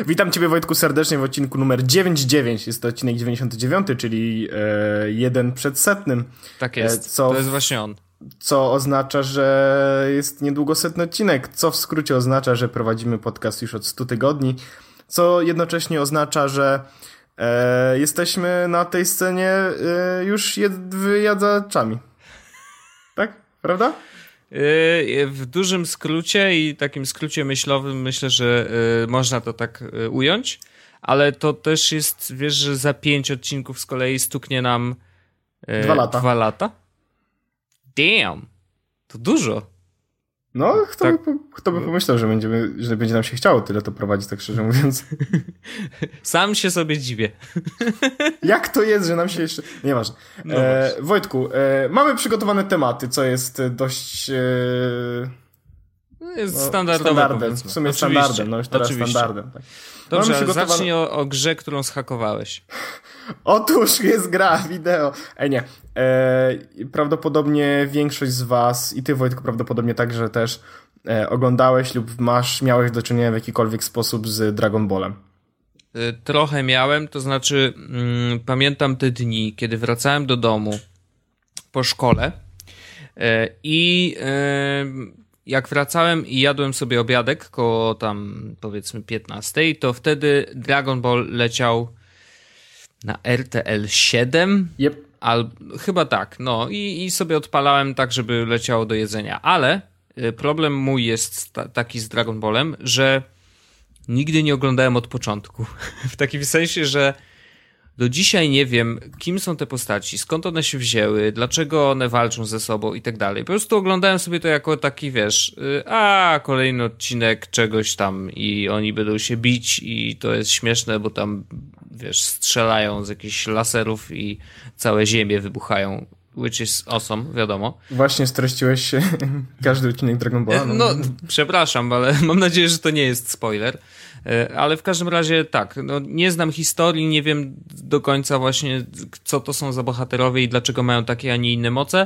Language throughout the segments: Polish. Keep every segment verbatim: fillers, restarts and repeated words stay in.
Witam Ciebie, Wojtku, serdecznie w odcinku numer dziewięćdziesiąt dziewięć. Jest to odcinek dziewięćdziesiąty dziewiąty, czyli e, jeden przed setnym. Tak jest, e, co, to jest właśnie on. Co oznacza, że jest niedługo setny odcinek, co w skrócie oznacza, że prowadzimy podcast już od stu tygodni, co jednocześnie oznacza, że e, jesteśmy na tej scenie e, już jed, wyjadzaczami. Tak? Prawda? W dużym skrócie i takim skrócie myślowym myślę, że można to tak ująć, ale to też jest, wiesz, że za pięć odcinków z kolei stuknie nam dwa lata. Dwa lata? Damn! To dużo. No, kto, tak. by, kto by pomyślał, że, będziemy, że będzie nam się chciało tyle to prowadzić, tak szczerze mówiąc. Sam się sobie dziwię. Jak to jest, że nam się jeszcze... Nieważne. No e, Wojtku, e, mamy przygotowane tematy, co jest dość... E, jest no, standardowe, standardem. powiedzmy. W sumie Oczywiście. standardem, no już teraz Oczywiście. standardem. Tak. Dobrze, ale przygotowane... zacznij o, o grze, którą zhakowałeś. Otóż jest gra wideo. Ej, nie. E, prawdopodobnie większość z was, i ty, Wojtku, prawdopodobnie także też e, oglądałeś lub masz, miałeś do czynienia w jakikolwiek sposób z Dragon Ballem. Trochę miałem, to znaczy mm, pamiętam te dni, kiedy wracałem do domu po szkole e, i e, jak wracałem i jadłem sobie obiadek koło tam powiedzmy piętnastej, to wtedy Dragon Ball leciał na R T L siedem. Yep. Al, chyba tak, no i, i sobie odpalałem tak, żeby leciało do jedzenia, ale y, problem mój jest ta, taki z Dragon Ballem, że nigdy nie oglądałem od początku. W takim sensie, że do dzisiaj nie wiem, kim są te postaci, skąd one się wzięły, dlaczego one walczą ze sobą i tak dalej. Po prostu oglądałem sobie to jako taki, wiesz, y, a kolejny odcinek czegoś tam i oni będą się bić i to jest śmieszne, bo tam, wiesz, strzelają z jakichś laserów i całe ziemie wybuchają, which is awesome, wiadomo. Właśnie streściłeś każdy odcinek Dragon Balla. No, no przepraszam, ale mam nadzieję, że to nie jest spoiler. Ale w każdym razie tak, no, nie znam historii, nie wiem do końca właśnie, co to są za bohaterowie i dlaczego mają takie, a nie inne moce,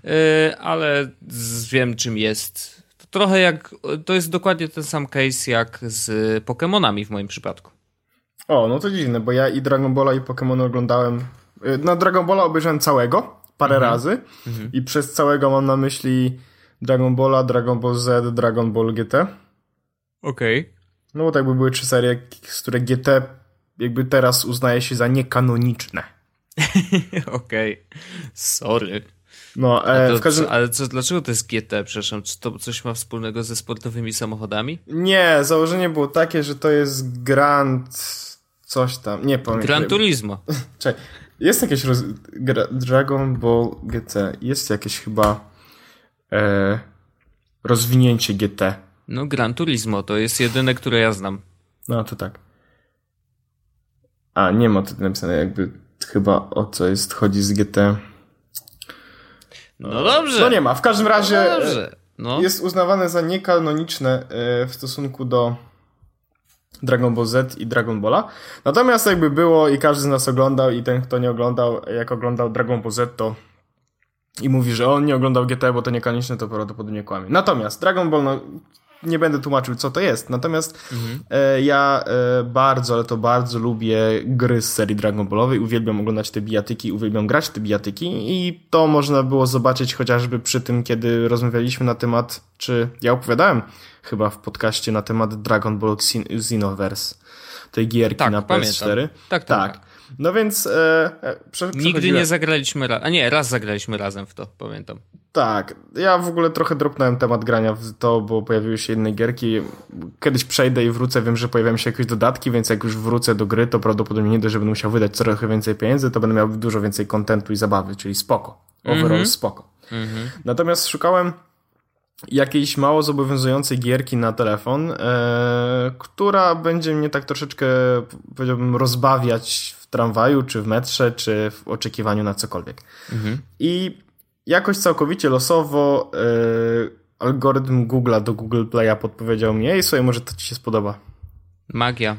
ale wiem, czym jest. To trochę jak, to jest dokładnie ten sam case jak z Pokemonami w moim przypadku. O, no to dziwne, bo ja i Dragon Balla i Pokemony oglądałem, no Dragon Balla obejrzałem całego, parę mhm. razy mhm. i przez całego mam na myśli Dragon Balla, Dragon Ball Z, Dragon Ball G T. Okej. Okay. No bo tak by były trzy serie, z które G T jakby teraz uznaje się za niekanoniczne. Okej, okay. Sorry. No, e, to, w każdym... co, ale co, dlaczego to jest G T, przepraszam? Czy to coś ma wspólnego ze sportowymi samochodami? Nie, założenie było takie, że to jest Grand... coś tam, nie pamiętam. Gran Turismo. Czekaj, jest jakieś roz... Gra... Dragon Ball G T, jest jakieś chyba e... rozwinięcie G T. No, Gran Turismo to jest jedyne, które ja znam. No, to tak. A, nie ma tutaj napisane jakby chyba o co jest, chodzi z G T. No, no dobrze. No nie ma, w każdym razie no dobrze. No. Jest uznawane za niekanoniczne w stosunku do Dragon Ball Z i Dragon Balla. Natomiast jakby było i każdy z nas oglądał i ten, kto nie oglądał, jak oglądał Dragon Ball Z, to i mówi, że on nie oglądał G T, bo to niekanoniczne, to prawdopodobnie kłamie. Natomiast Dragon Ball, no nie będę tłumaczył, co to jest. Natomiast mhm. e, ja e, bardzo, ale to bardzo lubię gry z serii Dragon Ballowej. Uwielbiam oglądać te bijatyki, uwielbiam grać te bijatyki i to można było zobaczyć chociażby przy tym, kiedy rozmawialiśmy na temat, czy ja opowiadałem chyba w podcaście na temat Dragon Ball Xenoverse, tej gierki tak, na P S cztery. Tak, tak. tak. No więc e, prze, nigdy nie zagraliśmy razem. A nie, raz zagraliśmy razem w to, pamiętam. Tak, ja w ogóle trochę dropnąłem temat grania w to, bo pojawiły się inne gierki. Kiedyś przejdę i wrócę, wiem, że pojawiają się jakieś dodatki, więc jak już wrócę do gry, to prawdopodobnie nie dość, że będę musiał wydać trochę więcej pieniędzy, to będę miał dużo więcej kontentu i zabawy, czyli spoko. Overall mm-hmm. spoko. Mm-hmm. Natomiast szukałem jakiejś mało zobowiązującej gierki na telefon, e, która będzie mnie tak troszeczkę, powiedziałbym, rozbawiać w tramwaju, czy w metrze, czy w oczekiwaniu na cokolwiek. Mm-hmm. I jakoś całkowicie losowo yy, algorytm Google'a do Google Play'a podpowiedział mi, ej, słuchaj, może to ci się spodoba. Magia.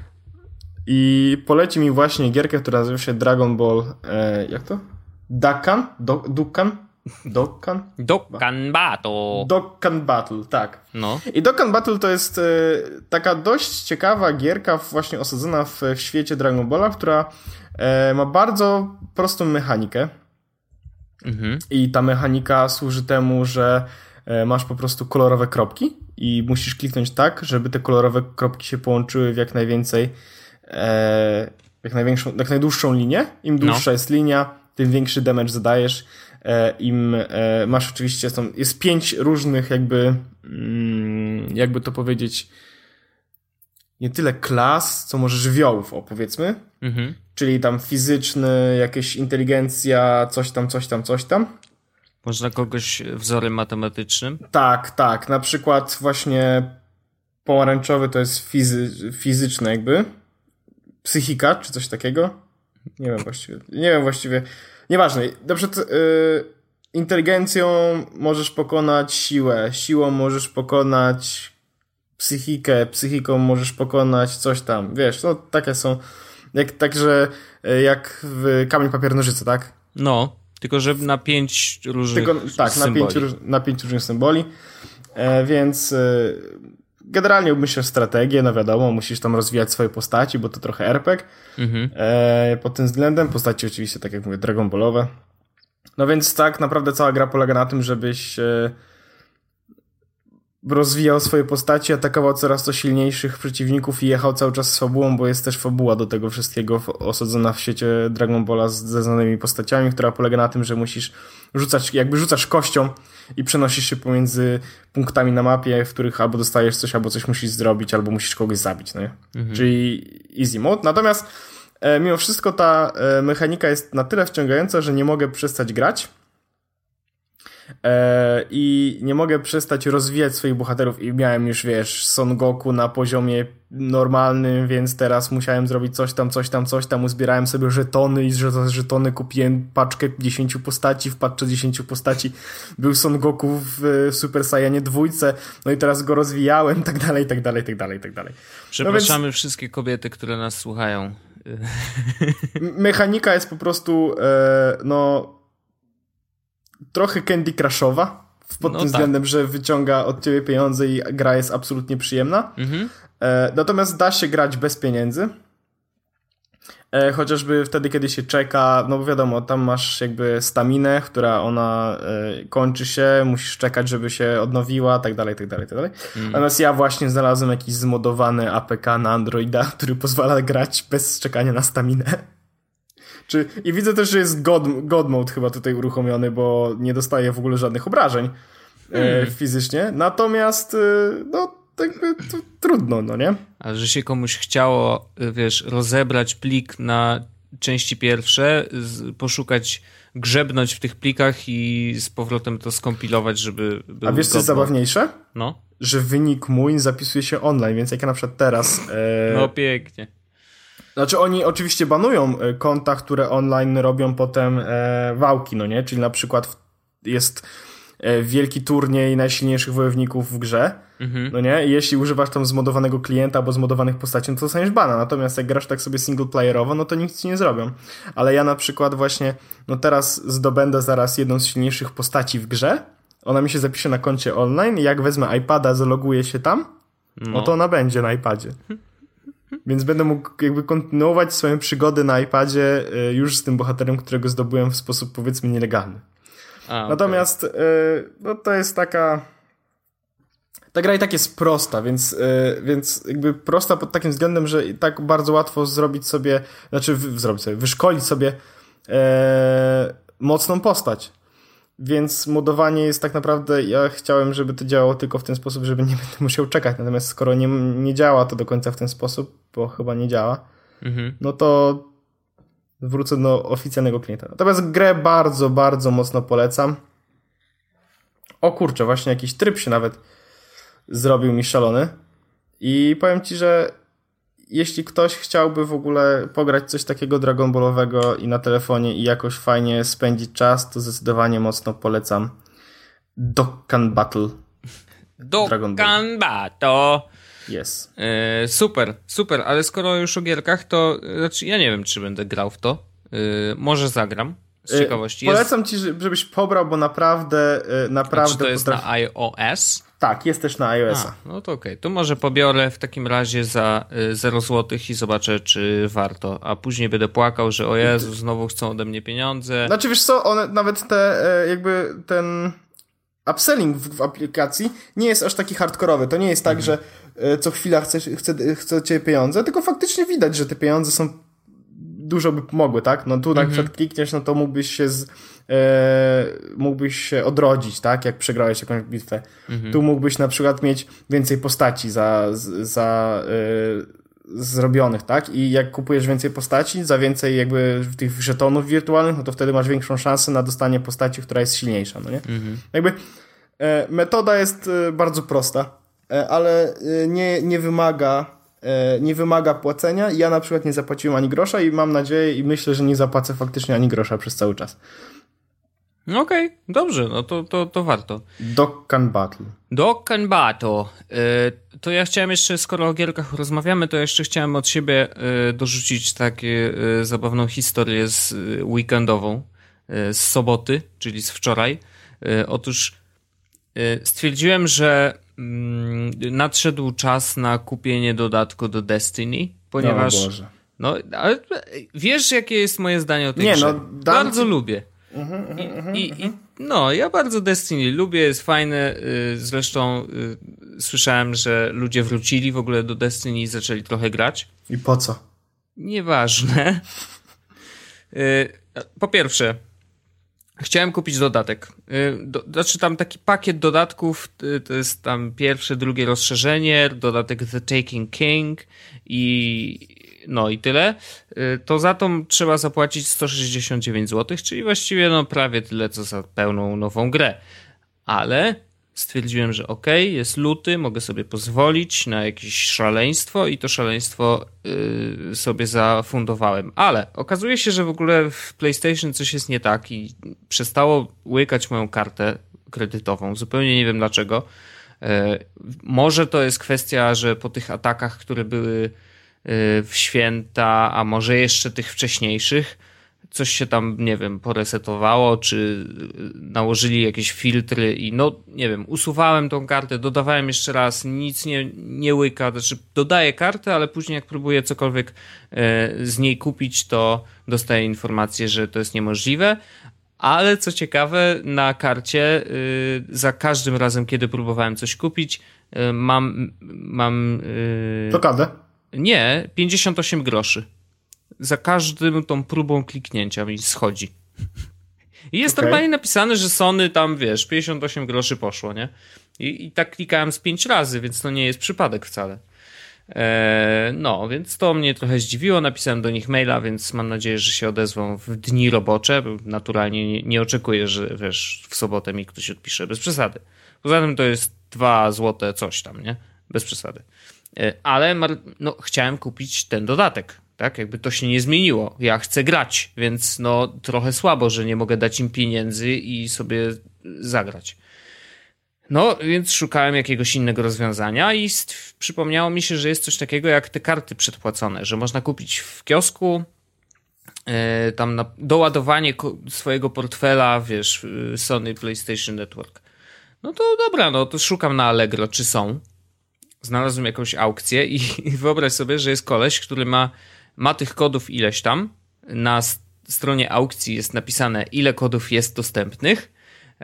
I poleci mi właśnie gierkę, która nazywa się Dragon Ball, e, jak to? Dokkan? Do, Dokkan? Dokkan? Dokkan Battle. Dokkan Battle, tak. No. I Dokkan Battle to jest y, taka dość ciekawa gierka właśnie osadzona w, w świecie Dragon Balla, która y, ma bardzo prostą mechanikę. Mhm. I ta mechanika służy temu, że y, masz po prostu kolorowe kropki i musisz kliknąć tak, żeby te kolorowe kropki się połączyły w jak najwięcej y, jak największą, jak najdłuższą linię. Im dłuższa no. jest linia, tym większy damage zadajesz. Im masz oczywiście, są, jest pięć różnych jakby, jakby to powiedzieć, nie tyle klas, co może żywiołów, o powiedzmy. Mhm. Czyli tam fizyczny, jakieś inteligencja, coś tam, coś tam, coś tam. Można kogoś wzorem matematycznym? Tak, tak. Na przykład właśnie pomarańczowy to jest fizy, fizyczny jakby. Psychika, czy coś takiego. Nie wiem właściwie. Nie wiem właściwie. Nieważne. Na przykład yy, inteligencją możesz pokonać siłę, siłą możesz pokonać psychikę, psychiką możesz pokonać coś tam. Wiesz, no takie są. Jak, także jak w kamień, papier, nożyce, tak? No, tylko że na pięć różnych tylko, tak, symboli. Na pięć, na pięć różnych symboli. E, więc e, generalnie myślę strategię, no wiadomo, musisz tam rozwijać swoje postaci, bo to trochę er pe gie. Mhm. E, pod tym względem postaci oczywiście, tak jak mówię, Dragon Ballowe. No więc tak naprawdę cała gra polega na tym, żebyś e, rozwijał swoje postaci, atakował coraz to silniejszych przeciwników i jechał cały czas z fabułą, bo jest też fabuła do tego wszystkiego osadzona w świecie Dragon Balla ze znanymi postaciami, która polega na tym, że musisz rzucać, jakby rzucasz kością i przenosisz się pomiędzy punktami na mapie, w których albo dostajesz coś, albo coś musisz zrobić, albo musisz kogoś zabić, no nie? Mhm. Czyli easy mode. Natomiast e, mimo wszystko ta e, mechanika jest na tyle wciągająca, że nie mogę przestać grać. I nie mogę przestać rozwijać swoich bohaterów i miałem już, wiesz, Son Goku na poziomie normalnym, więc teraz musiałem zrobić coś tam, coś tam, coś tam, uzbierałem sobie żetony i z żetony kupiłem paczkę dziesięciu postaci, w paczce dziesięciu postaci był Son Goku w Super Saiyanie dwójce, no i teraz go rozwijałem, tak dalej, tak dalej, tak dalej, tak dalej. Przepraszamy no więc... wszystkie kobiety, które nas słuchają. Mechanika jest po prostu, e, no trochę Candy Crushowa, pod no tym tak. względem, że wyciąga od ciebie pieniądze i gra jest absolutnie przyjemna. Mhm. E, natomiast da się grać bez pieniędzy. E, chociażby wtedy, kiedy się czeka, no bo wiadomo, tam masz jakby staminę, która ona e, kończy się, musisz czekać, żeby się odnowiła, tak dalej, tak dalej, tak dalej. Mhm. Natomiast ja właśnie znalazłem jakiś zmodowany A P K na Androida, który pozwala grać bez czekania na staminę. Czy, I widzę też, że jest God, God Mode chyba tutaj uruchomiony, bo nie dostaje w ogóle żadnych obrażeń hmm. e, fizycznie. Natomiast, e, no, tak to trudno, no nie? A że się komuś chciało, wiesz, rozebrać plik na części pierwsze, z, poszukać, grzebnąć w tych plikach i z powrotem to skompilować, żeby był A wiesz, co jest zabawniejsze? No. Że wynik mój zapisuje się online, więc jak ja na przykład teraz... E, no pięknie. Znaczy oni oczywiście banują konta, które online robią potem e, wałki, no nie? Czyli na przykład jest e, wielki turniej najsilniejszych wojowników w grze, mhm. no nie? I jeśli używasz tam zmodowanego klienta albo zmodowanych postaci, no to dostaniesz bana. Natomiast jak grasz tak sobie singleplayerowo, no to nic ci nie zrobią. Ale ja na przykład właśnie, no teraz zdobędę zaraz jedną z silniejszych postaci w grze, ona mi się zapisze na koncie online i jak wezmę iPada, zaloguję się tam, no, no to ona będzie na iPadzie. Więc będę mógł jakby kontynuować swoją przygodę na iPadzie już z tym bohaterem, którego zdobyłem w sposób powiedzmy nielegalny. A, Natomiast okay. no to jest taka... Ta gra i tak jest prosta, więc, więc jakby prosta pod takim względem, że i tak bardzo łatwo zrobić sobie, znaczy w, zrobić sobie, wyszkolić sobie e, mocną postać. Więc modowanie jest tak naprawdę, ja chciałem, żeby to działało tylko w ten sposób, żeby nie będę musiał czekać. Natomiast skoro nie, nie działa to do końca w ten sposób, bo chyba nie działa, mhm. no to wrócę do oficjalnego klienta. Natomiast grę bardzo, bardzo mocno polecam. O kurczę, właśnie jakiś tryb się nawet zrobił mi szalony. I powiem ci, że jeśli ktoś chciałby w ogóle pograć coś takiego Dragon Ballowego i na telefonie i jakoś fajnie spędzić czas, to zdecydowanie mocno polecam Dokkan Battle. Dokkan Battle. Yes. Yy, super, super, ale skoro już o gierkach, to znaczy ja nie wiem, czy będę grał w to. Yy, może zagram. z ciekawości. Polecam jest... ci, żebyś pobrał, bo naprawdę naprawdę... A czy to jest potrafi... na iOS? Tak, jest też na iOS-a. A, no to okej. Okay. To może pobiorę w takim razie za zero złotych i zobaczę, czy warto. A później będę płakał, że o Jezu, znowu chcą ode mnie pieniądze. Znaczy wiesz co, one, nawet te jakby ten upselling w, w aplikacji nie jest aż taki hardkorowy. To nie jest tak, mhm. że co chwila chcesz, chce, chcecie pieniądze, tylko faktycznie widać, że te pieniądze są dużo by pomogły, tak? No tu mhm. na przykład klikniesz, no to mógłbyś się z, e, mógłbyś się odrodzić, tak? Jak przegrałeś jakąś bitwę. Mhm. Tu mógłbyś na przykład mieć więcej postaci za, za e, zrobionych, tak? I jak kupujesz więcej postaci, za więcej jakby tych żetonów wirtualnych, no to wtedy masz większą szansę na dostanie postaci, która jest silniejsza, no nie? Mhm. Jakby e, metoda jest e, bardzo prosta, e, ale e, nie, nie wymaga nie wymaga płacenia. Ja na przykład nie zapłaciłem ani grosza i mam nadzieję i myślę, że nie zapłacę faktycznie ani grosza przez cały czas. Okej, okay, dobrze, no to, to, to warto. Dokkan Battle. Dokkan Battle. Yy, to ja chciałem jeszcze, skoro o gierkach rozmawiamy, to jeszcze chciałem od siebie yy, dorzucić taką yy, zabawną historię z yy, weekendową, yy, z soboty, czyli z wczoraj. Yy, otóż yy, stwierdziłem, że nadszedł czas na kupienie dodatku do Destiny, ponieważ... No Boże. No, ale wiesz, jakie jest moje zdanie o tej Nie, grze? No, bardzo ci... lubię. Uh-huh, I, uh-huh, i, uh-huh. i, no, ja bardzo Destiny lubię, jest fajne. Zresztą y, słyszałem, że ludzie wrócili w ogóle do Destiny i zaczęli trochę grać. I po co? Nieważne. y, po pierwsze, chciałem kupić dodatek. Do, znaczy tam taki pakiet dodatków, to jest tam pierwsze, drugie rozszerzenie, dodatek The Taken King i no i tyle. To za to trzeba zapłacić sto sześćdziesiąt dziewięć złotych, czyli właściwie no prawie tyle, co za pełną nową grę. Ale stwierdziłem, że okej, okay, jest luty, mogę sobie pozwolić na jakieś szaleństwo i to szaleństwo yy, sobie zafundowałem. Ale okazuje się, że w ogóle w PlayStation coś jest nie tak i przestało łykać moją kartę kredytową. Zupełnie nie wiem dlaczego. Yy, może to jest kwestia, że po tych atakach, które były yy, w święta, a może jeszcze tych wcześniejszych, coś się tam, nie wiem, poresetowało, czy nałożyli jakieś filtry i no, nie wiem, usuwałem tą kartę, dodawałem jeszcze raz, nic nie, nie łyka, znaczy dodaję kartę, ale później jak próbuję cokolwiek e, z niej kupić, to dostaję informację, że to jest niemożliwe, ale co ciekawe, na karcie y, za każdym razem, kiedy próbowałem coś kupić, y, mam... mam y, blokadę? Nie, pięćdziesiąt osiem groszy. Za każdym tą próbą kliknięcia mi schodzi. I jest okay. Normalnie napisane, że Sony tam, wiesz, pięćdziesiąt osiem groszy poszło, nie? I, i tak klikałem z pięć razy, więc to nie jest przypadek wcale. Eee, no, więc to mnie trochę zdziwiło. Napisałem do nich maila, więc mam nadzieję, że się odezwą w dni robocze. Naturalnie nie, nie oczekuję, że wiesz, w sobotę mi ktoś odpisze, bez przesady. Poza tym to jest dwa złote coś tam, nie? Bez przesady. Eee, ale no, chciałem kupić ten dodatek. Tak, jakby to się nie zmieniło. Ja chcę grać, więc no trochę słabo, że nie mogę dać im pieniędzy i sobie zagrać. No, więc szukałem jakiegoś innego rozwiązania i st- przypomniało mi się, że jest coś takiego jak te karty przedpłacone, że można kupić w kiosku yy, tam na doładowanie ko- swojego portfela, wiesz, Sony PlayStation Network. No to dobra, no to szukam na Allegro, czy są. Znalazłem jakąś aukcję i, i wyobraź sobie, że jest koleś, który ma ma tych kodów ileś tam. Na st- stronie aukcji jest napisane, ile kodów jest dostępnych yy,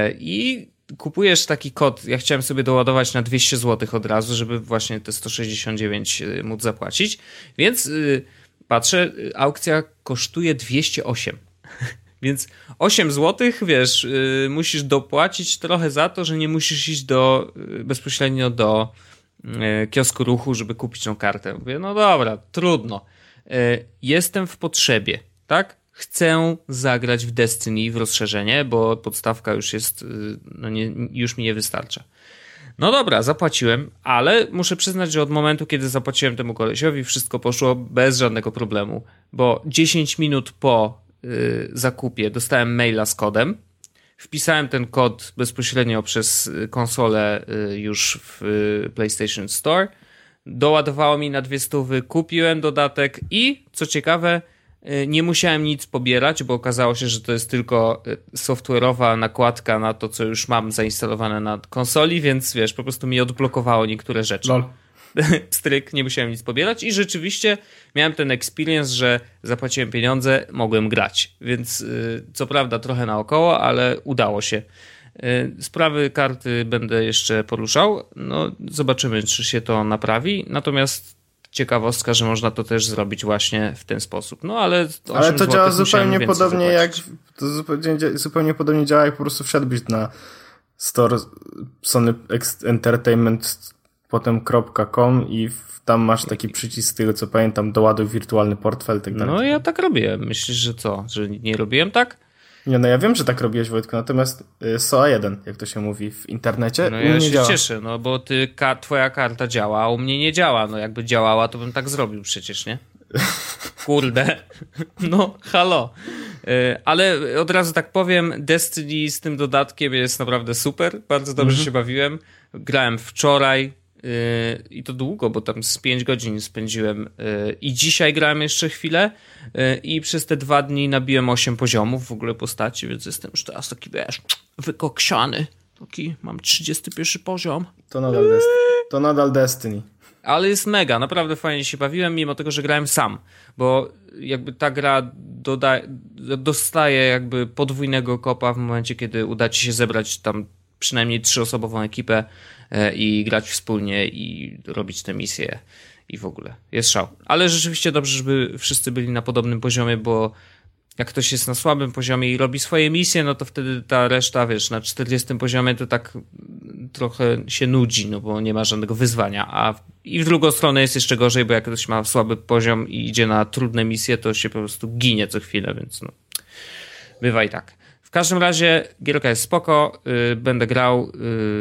i kupujesz taki kod. Ja chciałem sobie doładować na dwieście złotych od razu, żeby właśnie te sto sześćdziesiąt dziewięć móc zapłacić. Więc yy, patrzę, aukcja kosztuje dwieście osiem. Więc osiem złotych, wiesz, yy, musisz dopłacić trochę za to, że nie musisz iść do, yy, bezpośrednio do yy, kiosku ruchu, żeby kupić tą kartę. Mówię, no dobra, trudno. Yy, jestem w potrzebie, tak? Chcę zagrać w Destiny, w rozszerzenie, bo podstawka już jest, yy, no nie, już mi nie wystarcza. No dobra, zapłaciłem, ale muszę przyznać, że od momentu, kiedy zapłaciłem temu kolesiowi, wszystko poszło bez żadnego problemu, bo dziesięć minut po zakupie dostałem maila z kodem, wpisałem ten kod bezpośrednio przez konsolę już w PlayStation Store, doładowało mi na dwie stówy, kupiłem dodatek i co ciekawe Nie musiałem nic pobierać, bo okazało się, że to jest tylko software'owa nakładka na to, co już mam zainstalowane na konsoli, więc wiesz, po prostu mi odblokowało niektóre rzeczy. Lol. Stryk, nie musiałem nic pobierać i rzeczywiście miałem ten experience, że zapłaciłem pieniądze, mogłem grać, więc co prawda trochę naokoło, ale udało się. Sprawy karty będę jeszcze poruszał, no zobaczymy, czy się to naprawi, natomiast ciekawostka, że można to też zrobić właśnie w ten sposób. No ale ale to działa zupełnie podobnie jak to zupełnie, zupełnie podobnie działa, jak po prostu wszedłbyś na store Sony Entertainment potem .com i tam masz taki przycisk, z tego co pamiętam, doładuj wirtualny portfel i tak dalej. No ja tak robiłem. Myślisz, że co? Że nie robiłem tak? Nie, no ja wiem, że tak robiłeś, Wojtku, natomiast S O A jeden, jak to się mówi w internecie, no u mnie ja się działa. cieszę, no bo ty, ka, twoja karta działa, a u mnie nie działa. No jakby działała, to bym tak zrobił przecież, nie? Kurde. No, halo. Ale od razu tak powiem, Destiny z tym dodatkiem jest naprawdę super. Bardzo dobrze mm-hmm. się bawiłem. Grałem wczoraj yy, i to długo, bo tam z pięć godzin spędziłem yy, i dzisiaj grałem jeszcze chwilę yy, i przez te dwa dni nabiłem osiem poziomów w ogóle postaci, więc jestem już teraz taki, wiesz, wykoksiany. Taki, mam trzydziesty pierwszy poziom. To nadal Destiny. To nadal Destiny. Ale jest mega, naprawdę fajnie się bawiłem, mimo tego, że grałem sam, bo jakby ta gra doda- dostaje jakby podwójnego kopa w momencie, kiedy uda ci się zebrać tam przynajmniej trzyosobową ekipę i grać wspólnie i robić te misje i w ogóle. Jest szał. Ale rzeczywiście dobrze, żeby wszyscy byli na podobnym poziomie, bo jak ktoś jest na słabym poziomie i robi swoje misje, no to wtedy ta reszta, wiesz, na czterdziestym poziomie to tak trochę się nudzi, no bo nie ma żadnego wyzwania, a i w drugą stronę jest jeszcze gorzej, bo jak ktoś ma słaby poziom i idzie na trudne misje, to się po prostu ginie co chwilę, więc no, bywa i tak. W każdym razie gierka jest spoko, yy, będę grał,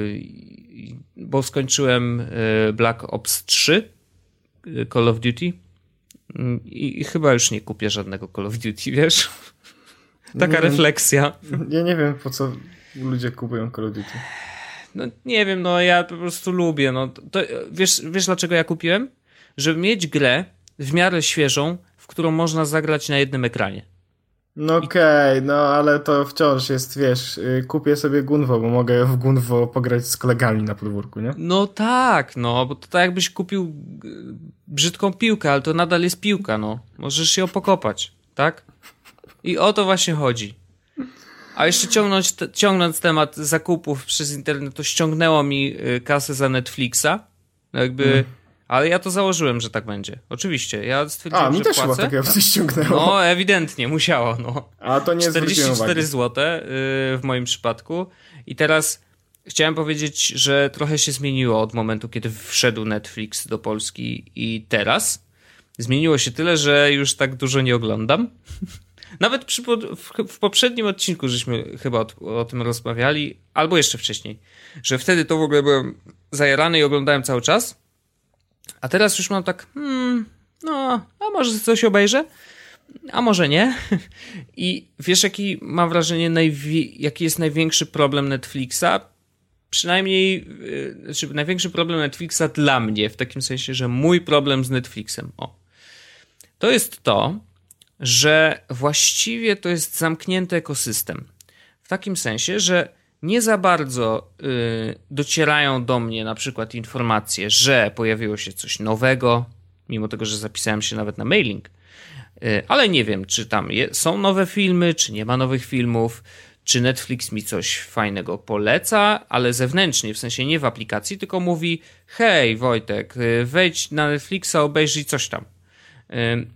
yy, bo skończyłem yy, Black Ops trzy, yy, Call of Duty, I, I chyba już nie kupię żadnego Call of Duty, wiesz? Taka nie refleksja. Ja nie wiem, po co ludzie kupują Call of Duty. No nie wiem, no ja po prostu lubię. No, to, wiesz, wiesz dlaczego ja kupiłem? Żeby mieć grę w miarę świeżą, w którą można zagrać na jednym ekranie. No okej, okay, no ale to wciąż jest, wiesz, kupię sobie Gunwo, bo mogę w Gunwo pograć z kolegami na podwórku, nie? No tak, no, bo to tak jakbyś kupił brzydką piłkę, ale to nadal jest piłka, no. Możesz ją pokopać, tak? I o to właśnie chodzi. A jeszcze ciągnąć, te, ciągnąc temat zakupów przez internet, to ściągnęło mi kasę za Netflixa, no jakby... Mm. Ale ja to założyłem, że tak będzie. Oczywiście. Ja stwierdziłem, A, mi że też płacę. chyba takiego coś ściągnęło. No, ewidentnie, musiało. No. A to nie czterdzieści cztery złote w moim przypadku. I teraz chciałem powiedzieć, że trochę się zmieniło od momentu, kiedy wszedł Netflix do Polski i teraz. Zmieniło się tyle, że już tak dużo nie oglądam. Nawet przy, w, w poprzednim odcinku żeśmy chyba o, o tym rozmawiali, albo jeszcze wcześniej, że wtedy to w ogóle byłem zajarany i oglądałem cały czas. A teraz już mam tak, hmm, no, a może coś obejrzę? A może nie? I wiesz, jaki mam wrażenie, najwi- jaki jest największy problem Netflixa? Przynajmniej, yy, znaczy największy problem Netflixa dla mnie, w takim sensie, że mój problem z Netflixem, o, to jest to, że właściwie to jest zamknięty ekosystem. W takim sensie, że nie za bardzo y, docierają do mnie na przykład informacje, że pojawiło się coś nowego, mimo tego, że zapisałem się nawet na mailing, y, ale nie wiem, czy tam je, są nowe filmy, czy nie ma nowych filmów, czy Netflix mi coś fajnego poleca, ale zewnętrznie, w sensie nie w aplikacji, tylko mówi: hej Wojtek, y, wejdź na Netflixa, obejrzyj coś tam. Y,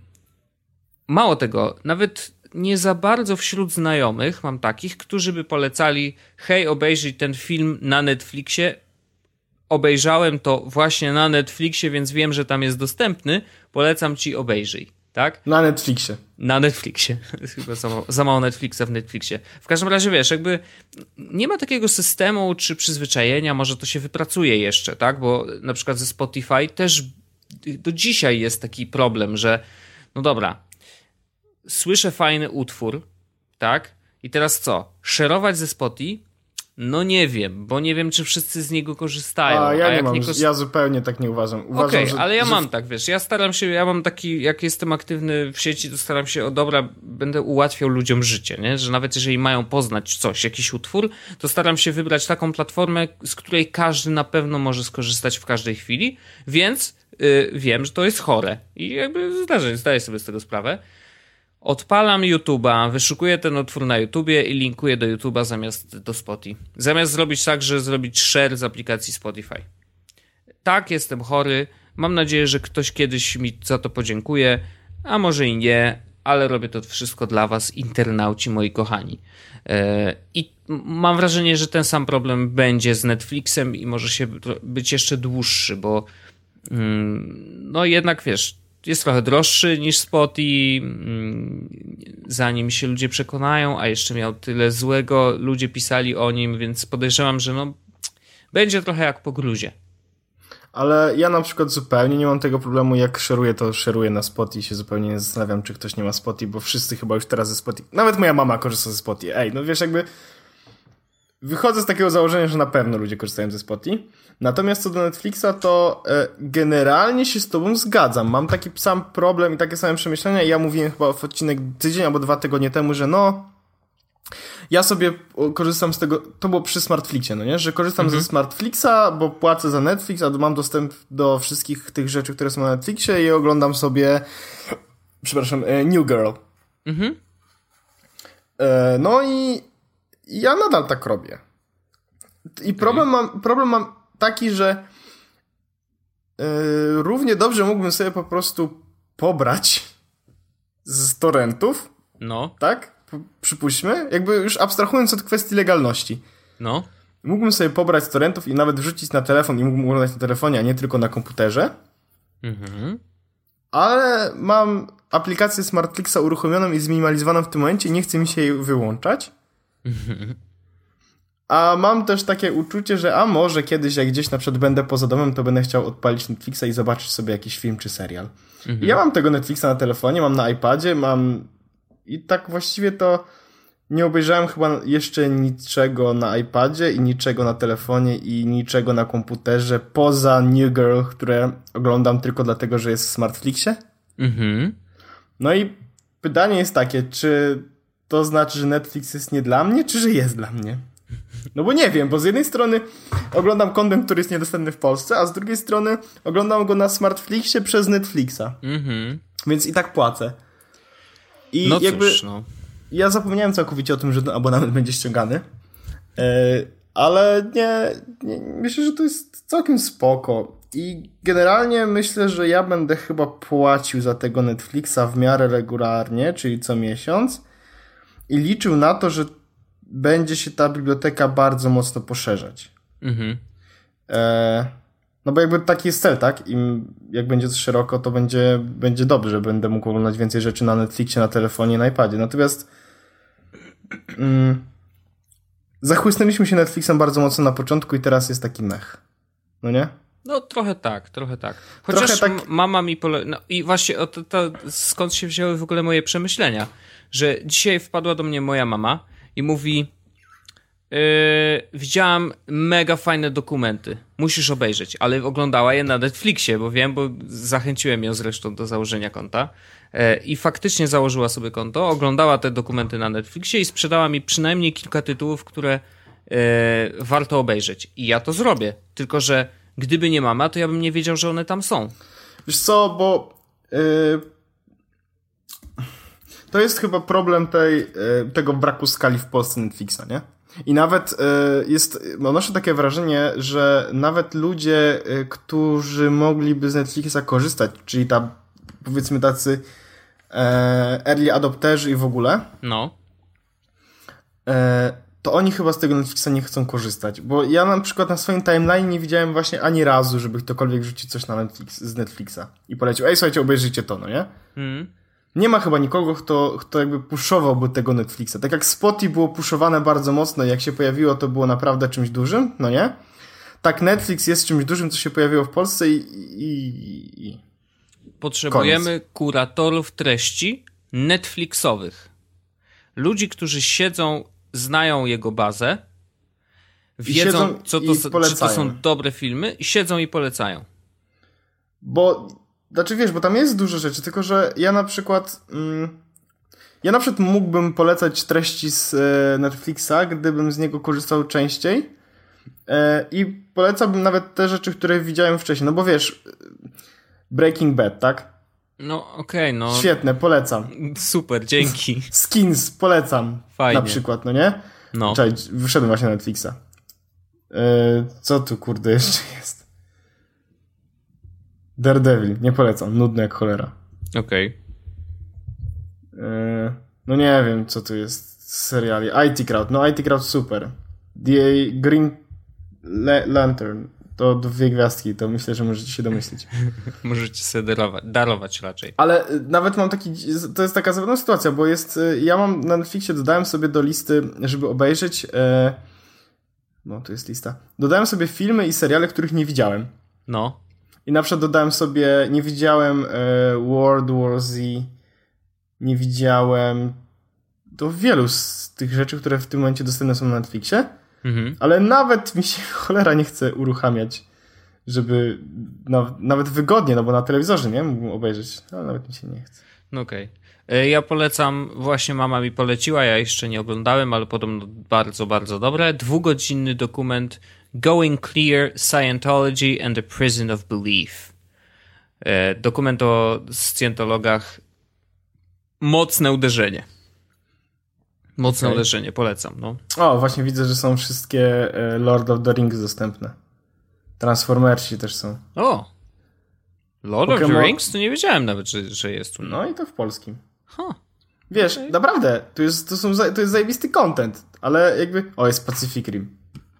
mało tego, nawet nie za bardzo wśród znajomych mam takich, którzy by polecali: hej, obejrzyj ten film na Netflixie. Obejrzałem to właśnie na Netflixie, więc wiem, że tam jest dostępny. Polecam ci, obejrzyj. Tak? Na Netflixie. Na Netflixie. Chyba za mało, za mało Netflixa w Netflixie. W każdym razie, wiesz, jakby nie ma takiego systemu czy przyzwyczajenia, może to się wypracuje jeszcze, tak? Bo na przykład ze Spotify też do dzisiaj jest taki problem, że no dobra, słyszę fajny utwór, tak? I teraz co? Szerować ze Spotify? No nie wiem, bo nie wiem, czy wszyscy z niego korzystają. A ja a nie jak mam, nie korzyst... ja zupełnie tak nie uważam. Uważam, Okej, że, ale ja że... mam tak, wiesz, ja staram się, ja mam taki, jak jestem aktywny w sieci, to staram się, o dobra, będę ułatwiał ludziom życie, nie? Że nawet jeżeli mają poznać coś, jakiś utwór, to staram się wybrać taką platformę, z której każdy na pewno może skorzystać w każdej chwili, więc yy, wiem, że to jest chore i jakby zdarzę, zdaję sobie z tego sprawę. Odpalam YouTube'a, wyszukuję ten utwór na YouTubie i linkuję do YouTube'a zamiast do Spotify. Zamiast zrobić tak, że zrobić share z aplikacji Spotify. Tak, jestem chory. Mam nadzieję, że ktoś kiedyś mi za to podziękuje, a może i nie, ale robię to wszystko dla was, internauci moi kochani. I mam wrażenie, że ten sam problem będzie z Netflixem i może się być jeszcze dłuższy, bo no jednak wiesz, jest trochę droższy niż Spotify, zanim się ludzie przekonają, a jeszcze miał tyle złego, ludzie pisali o nim, więc podejrzewam, że no będzie trochę jak po gruzie. Ale ja na przykład zupełnie nie mam tego problemu, jak szeruję, to szeruję na Spotify i się zupełnie nie zastanawiam, czy ktoś nie ma Spotify, bo wszyscy chyba już teraz ze Spotify, nawet moja mama korzysta ze Spotify. Ej, no wiesz, jakby wychodzę z takiego założenia, że na pewno ludzie korzystają ze Spotify. Natomiast co do Netflixa, to e, generalnie się z tobą zgadzam. Mam taki sam problem i takie same przemyślenia i ja mówiłem chyba w odcinek tydzień albo dwa tygodnie temu, że no ja sobie korzystam z tego, to było przy Smartflixie, no nie? Że korzystam mhm. ze Smartflixa, bo płacę za Netflix, a mam dostęp do wszystkich tych rzeczy, które są na Netflixie i oglądam sobie, przepraszam, New Girl. Mhm. E, no i ja nadal tak robię. I problem mhm. mam, problem mam taki, że yy, równie dobrze mógłbym sobie po prostu pobrać z torrentów. No. Tak? P- przypuśćmy. Jakby już abstrahując od kwestii legalności. No. Mógłbym sobie pobrać z torrentów i nawet wrzucić na telefon i mógłbym oglądać na telefonie, a nie tylko na komputerze. Mhm. Ale mam aplikację Smartflixa uruchomioną i zminimalizowaną w tym momencie i nie chce mi się jej wyłączać. Mhm. A mam też takie uczucie, że a może kiedyś jak gdzieś na przykład będę poza domem, to będę chciał odpalić Netflixa i zobaczyć sobie jakiś film czy serial. Mhm. I ja mam tego Netflixa na telefonie, mam na iPadzie, mam i tak właściwie to nie obejrzałem chyba jeszcze niczego na iPadzie i niczego na telefonie i niczego na komputerze poza New Girl, które oglądam tylko dlatego, że jest w Smartflixie. Mhm. No i pytanie jest takie, czy to znaczy, że Netflix jest nie dla mnie, czy że jest dla mnie? No bo nie wiem, bo z jednej strony oglądam content, który jest niedostępny w Polsce, a z drugiej strony oglądam go na Smartflixie przez Netflixa. Mhm. Więc i tak płacę. I no jakby cóż, no. Ja zapomniałem całkowicie o tym, że ten abonament będzie ściągany. Yy, ale nie, nie, myślę, że to jest całkiem spoko. I generalnie myślę, że ja będę chyba płacił za tego Netflixa w miarę regularnie, czyli co miesiąc. I liczył na to, że będzie się ta biblioteka bardzo mocno poszerzać. Mhm. E, no bo jakby taki jest cel, tak? Im jak będzie to szeroko, to będzie, będzie dobrze. Będę mógł oglądać więcej rzeczy na Netflixie, na telefonie, na iPadzie. Natomiast mm, zachłysnęliśmy się Netflixem bardzo mocno na początku i teraz jest taki mech. No nie? No trochę tak, trochę tak. Chociaż trochę tak... mama mi pole... No i właśnie o to, to, skąd się wzięły w ogóle moje przemyślenia? Że dzisiaj wpadła do mnie moja mama i mówi yy, widziałam mega fajne dokumenty, musisz obejrzeć, ale oglądała je na Netflixie, bo wiem, bo zachęciłem ją zresztą do założenia konta yy, i faktycznie założyła sobie konto, oglądała te dokumenty na Netflixie i sprzedała mi przynajmniej kilka tytułów, które yy, warto obejrzeć. I ja to zrobię, tylko że gdyby nie mama, to ja bym nie wiedział, że one tam są. Wiesz co, bo yy, to jest chyba problem tej, yy, tego braku skali w Polsce Netflixa, nie? I nawet yy, jest, odnoszę takie wrażenie, że nawet ludzie, yy, którzy mogliby z Netflixa korzystać, czyli ta, powiedzmy tacy yy, early adopterzy i w ogóle, no. Yy, to oni chyba z tego Netflixa nie chcą korzystać, bo ja na przykład na swoim timeline nie widziałem właśnie ani razu, żeby ktokolwiek rzucił coś na Netflix, z Netflixa i polecił, ej, słuchajcie, obejrzyjcie to, no nie? Mm. Nie ma chyba nikogo, kto, kto jakby pushowałby tego Netflixa. Tak jak Spotify było puszowane bardzo mocno i jak się pojawiło, to było naprawdę czymś dużym, no nie? Tak Netflix jest czymś dużym, co się pojawiło w Polsce i... i, i... Potrzebujemy koniec. Kuratorów treści Netflixowych. Ludzi, którzy siedzą, znają jego bazę wiedzą, co to, czy to są dobre filmy i siedzą i polecają. Bo, znaczy wiesz, bo tam jest dużo rzeczy, tylko że ja na przykład... Mm, ja na przykład mógłbym polecać treści z e, Netflixa, gdybym z niego korzystał częściej e, i polecałbym nawet te rzeczy, które widziałem wcześniej. No bo wiesz, Breaking Bad, tak? No okej, okay, no. Świetne, polecam. Super, dzięki. Skins, polecam. Fajnie. Na przykład, no nie? No. Czekaj, wyszedłem właśnie na Netflixa. E, co tu kurde jeszcze jest? Daredevil, nie polecam, nudny jak cholera. Okej. Okay. No nie wiem, co tu jest z seriali. I T Crowd, no I T Crowd super. The Green La- Lantern, to dwie gwiazdki, to myślę, że możecie się domyślić. Możecie sobie darować, darować raczej. Ale nawet mam taki, to jest taka zabawna sytuacja, bo jest, ja mam na Netflixie, dodałem sobie do listy, żeby obejrzeć, e, no tu jest lista, dodałem sobie filmy i seriale, których nie widziałem. No. I na przykład dodałem sobie, nie widziałem e, World War Z, nie widziałem to wielu z tych rzeczy, które w tym momencie dostępne są na Netflixie, mhm. ale nawet mi się cholera nie chce uruchamiać, żeby na, nawet wygodnie, no bo na telewizorze, nie? Mógłbym obejrzeć, ale nawet mi się nie chce. No okej. Okay. Ja polecam, właśnie mama mi poleciła, ja jeszcze nie oglądałem, ale podobno bardzo, bardzo dobre. Dwugodzinny dokument Going Clear, Scientology and the Prison of Belief. Dokument o scjentologach. Mocne uderzenie. Mocne okay. uderzenie, polecam. No. O, właśnie widzę, że są wszystkie Lord of the Rings dostępne. Transformersi też są. O! Lord Pokemon... of the Rings? To nie wiedziałem nawet, że, że jest tu. No i to w polskim. Huh. Wiesz, okay. naprawdę, to jest, to, są, to jest zajebisty content, ale jakby... O, jest Pacific Rim.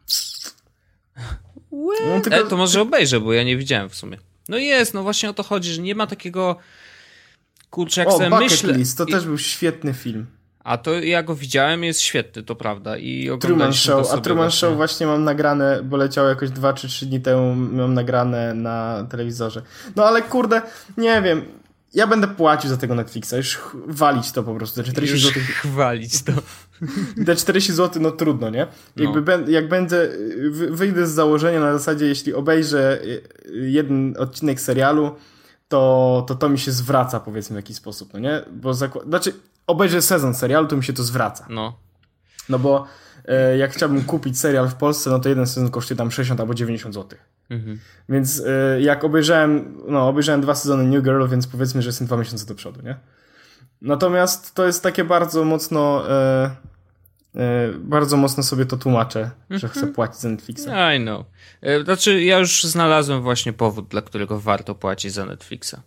No, tylko... e, to może obejrzę, bo ja nie widziałem w sumie. No jest, no właśnie o to chodzi, że nie ma takiego... Kurczę, jak o, sobie Bucket myślę... List, to I... też był świetny film. A to ja go widziałem, jest świetny, to prawda. I Truman Show, a Truman właśnie. Show właśnie mam nagrane, bo leciało jakoś dwa czy trzy dni temu, mam nagrane na telewizorze. No ale kurde, nie wiem, ja będę płacił za tego Netflixa, już walić to po prostu. Te czterdzieści złotych. Chwalić to. Te czterdzieści złotych, no trudno, nie? Jakby no. ben, jak będę, wyjdę z założenia na zasadzie, jeśli obejrzę jeden odcinek serialu, to to, to mi się zwraca, powiedzmy, w jakiś sposób, no nie? Bo zakład... Znaczy, obejrzę sezon serialu, to mi się to zwraca. No. No bo e, jak chciałbym kupić serial w Polsce, no to jeden sezon kosztuje tam sześćdziesiąt albo dziewięćdziesiąt złotych. Mhm. Więc e, jak obejrzałem, no obejrzałem dwa sezony New Girl, więc powiedzmy, że jestem dwa miesiące do przodu, nie? Natomiast to jest takie bardzo mocno e, e, bardzo mocno sobie to tłumaczę, mhm. że chcę płacić za Netflixa. I know. E, znaczy ja już znalazłem właśnie powód, dla którego warto płacić za Netflixa.